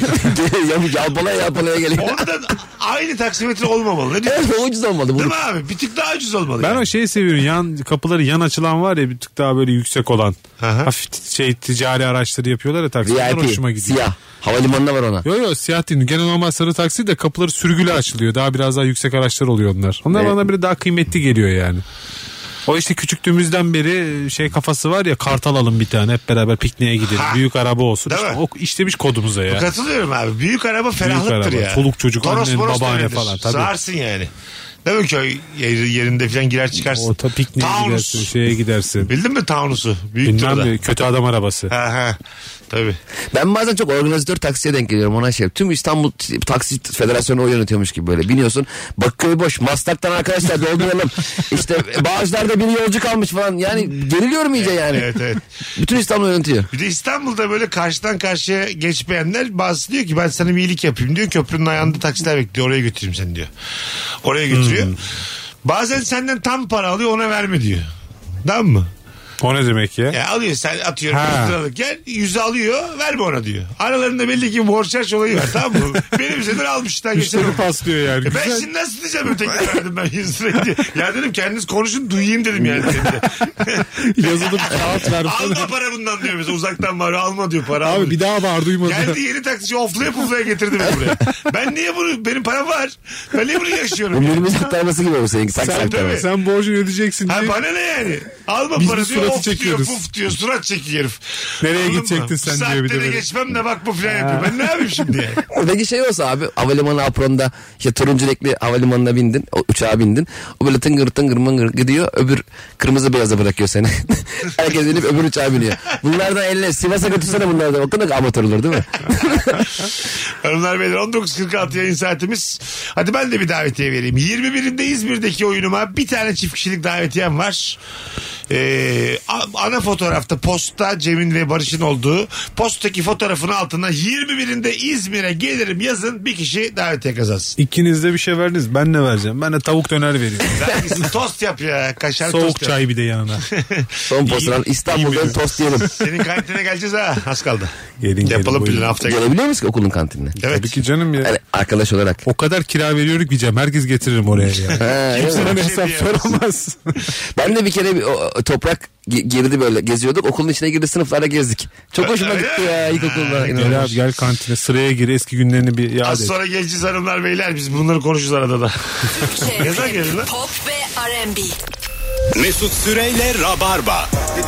Yalpalaya geliyor. Ondan aynı taksimetre olmamalı. Ne evet, o ucuz olmalı. Değil mi abi? Bir tık daha ucuz olmalı. Ben yani. o şeyi seviyorum. Yan kapıları yan açılan var ya, bir tık daha böyle yüksek olan. Aha. Hafif ticari araçları yapıyorlar ya taksiler. VIP, hoşuma gidiyor. siyah. Havalimanında var ona. Yok siyah değil. Genel normal sarı taksi de kapıları sürgülü açılıyor. Daha biraz daha yüksek araçlar oluyor onlar. Onlar bana bile daha kıymetli geliyor yani. O işte küçüklüğümüzden beri şey kafası var ya, kart alalım bir tane hep beraber pikniğe gidelim. Büyük araba olsun. İşte o işlemiş kodumuza ya. Katılıyorum abi. Büyük araba ferahlıktır büyük araba, ya. Çoluk çocuk, annen, babaanne falan. Tabii. Sağarsın yani. Değil mi, köy yerinde falan girer çıkarsın. Orta pikniğe gidersin, şeye gidersin. Bildin mi Taunus'u? Bilmem mi? Kötü adam arabası. Ha. Tabii. Ben bazen çok organizatör taksiye denk geliyorum, ona şey. Tüm İstanbul Taksi Federasyonu o yönetiyormuş gibi böyle. Biniyorsun, Bakköy boş, Maslak'tan arkadaşlar dolduralım. İşte Bağcılar'da biri yolcu kalmış falan. Yani geriliyorum iyice yani. Evet. Bütün İstanbul yönetiyor. Bir de İstanbul'da böyle karşıdan karşıya geçmeyenler, bazısı diyor ki ben sana bir iyilik yapayım diyor. Köprünün ayağında taksiler bekliyor, oraya götüreyim seni diyor. Oraya götürüyor. Bazen senden tam para alıyor, ona verme diyor. Tamam mı? O ne demek ya? Ya alıyor, sen atıyorum 100 liralık yer, 100'ü alıyor, verme ona diyor. Aralarında belli ki borç harç olayı var, tamam mı? Benim üzerinden almışlar. Müşteri paslıyor yani. Ben şimdi nasıl diyeceğim, ötekine verdim ben 100 lirayı diye. Ya dedim kendiniz konuşun duyayım dedim yani. Yazılı bir kağıt ver. Alma para bundan diyor mesela, uzaktan var, alma diyor para. Abi bir daha var, duymadı. Geldi yeni taksici oflaya puflaya getirdi beni buraya. Ben niye bunu, benim param var. Ben niye bunu yaşıyorum? Minibüs aktarması gibi o seninki. Sen borcunu ödeyeceksin diye. Ha, bana ne yani? Alma biz para diyor, of çekiyoruz. diyor, puf diyor, surat çekiyor herif. Nereye gidecektin sen diyor bir de. Saatte de geçmem de bak bu falan yapıyor. Ben ne yapayım şimdi yani? Peki şey olsa abi, havalimanı apronda işte turuncu renkli havalimanına bindin, uçağa bindin. O böyle tıngır mıngır gidiyor, öbür kırmızı beyaza bırakıyor seni. Herkes inip öbür uçağa biniyor. Bunlardan elle Sivas'a götürsene bunlardan. O kadar amatör olur değil mi? Hanımlar beyler, 19.46 yayın saatimiz. Hadi ben de bir davetiye vereyim. 21'inde İzmir'deki oyunuma bir tane çift kişilik davetiyem var. Ana fotoğrafta postta Cem'in ve Barış'ın olduğu posttaki fotoğrafın altına 21'inde İzmir'e gelirim yazın, bir kişi davetiye kazansın. İkiniz de bir şey verdiniz, ben ne vereceğim? Ben de tavuk döner veriyorum. Tost yap ya, kaşar soğuk tost çay bir de yanına. Son posttan İstanbul'dan tost yiyelim. Senin kantine geleceğiz ha, az kaldı. Gelin, yapalım planı haftaya. Gelebiliyor musun okulun kantinine? Evet. Tabii ki canım ya. Yani arkadaş olarak. O kadar kira veriyoruz ki Cem, herkes getiririm oraya ya. Kimsenin hesap soramaz. Ben de bir kere Toprak girdi, böyle geziyorduk. Okulun içine girdi, sınıflara gezdik. Çok hoşuma gitti ya ilkokulda. Gel abi, gel kantine, sıraya gir, eski günlerini bir yad et. Az sonra geleceğiz hanımlar beyler, biz bunları konuşuruz arada da. Ne zaman geldin lan? Pop ve R&B. Mesut Süreyle Rabarba.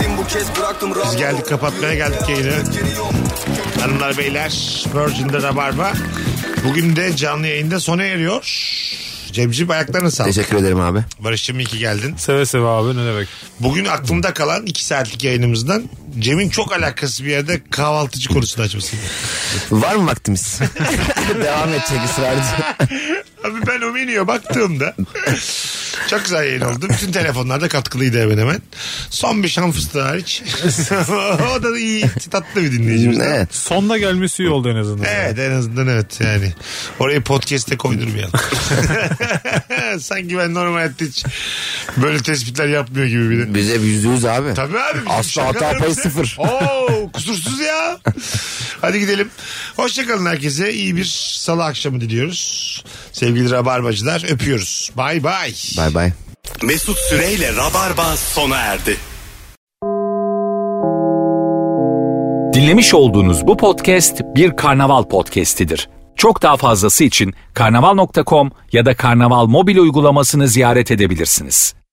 Biz geldik, kapatmaya geldik yayını. Hanımlar beyler, Virgin'de Rabarba. Bugün de canlı yayında sona eriyor. Cemciğim, ayaklarına sağlık. Teşekkür ederim abi. Barış'cığım, iyi ki geldin. Seve seve abi, ne demek. Bugün aklımda kalan 2 saatlik yayınımızdan Cem'in çok alakası bir yerde kahvaltıcı konusunu açmasıydı. Var mı vaktimiz? Devam edecek ısrarcı. Abi ben o menüye baktığımda çok güzel yayın oldu. Bütün telefonlarda katkılıydı hemen hemen. Son bir şan fıstığı hariç. O da iyi, tatlı bir dinleyicimiz. Evet. Sonda gelmesi iyi oldu en azından. Evet, en azından evet yani. Orayı podcast'te koydurmayalım. Sanki ben normal hayatta hiç böyle tespitler yapmıyor gibi bir de. Bize %100 abi. Tabii abi. Asla hata payı 0. Oo, kusursuz ya. Hadi gidelim. Hoşçakalın herkese. İyi bir salı akşamı diliyoruz. Sevgili Rabarbacılar, öpüyoruz. Bay bay. Bay bay. Mesut Süreyle Rabarba sona erdi. Dinlemiş olduğunuz bu podcast bir Karnaval podcastidir. Çok daha fazlası için karnaval.com ya da Karnaval mobil uygulamasını ziyaret edebilirsiniz.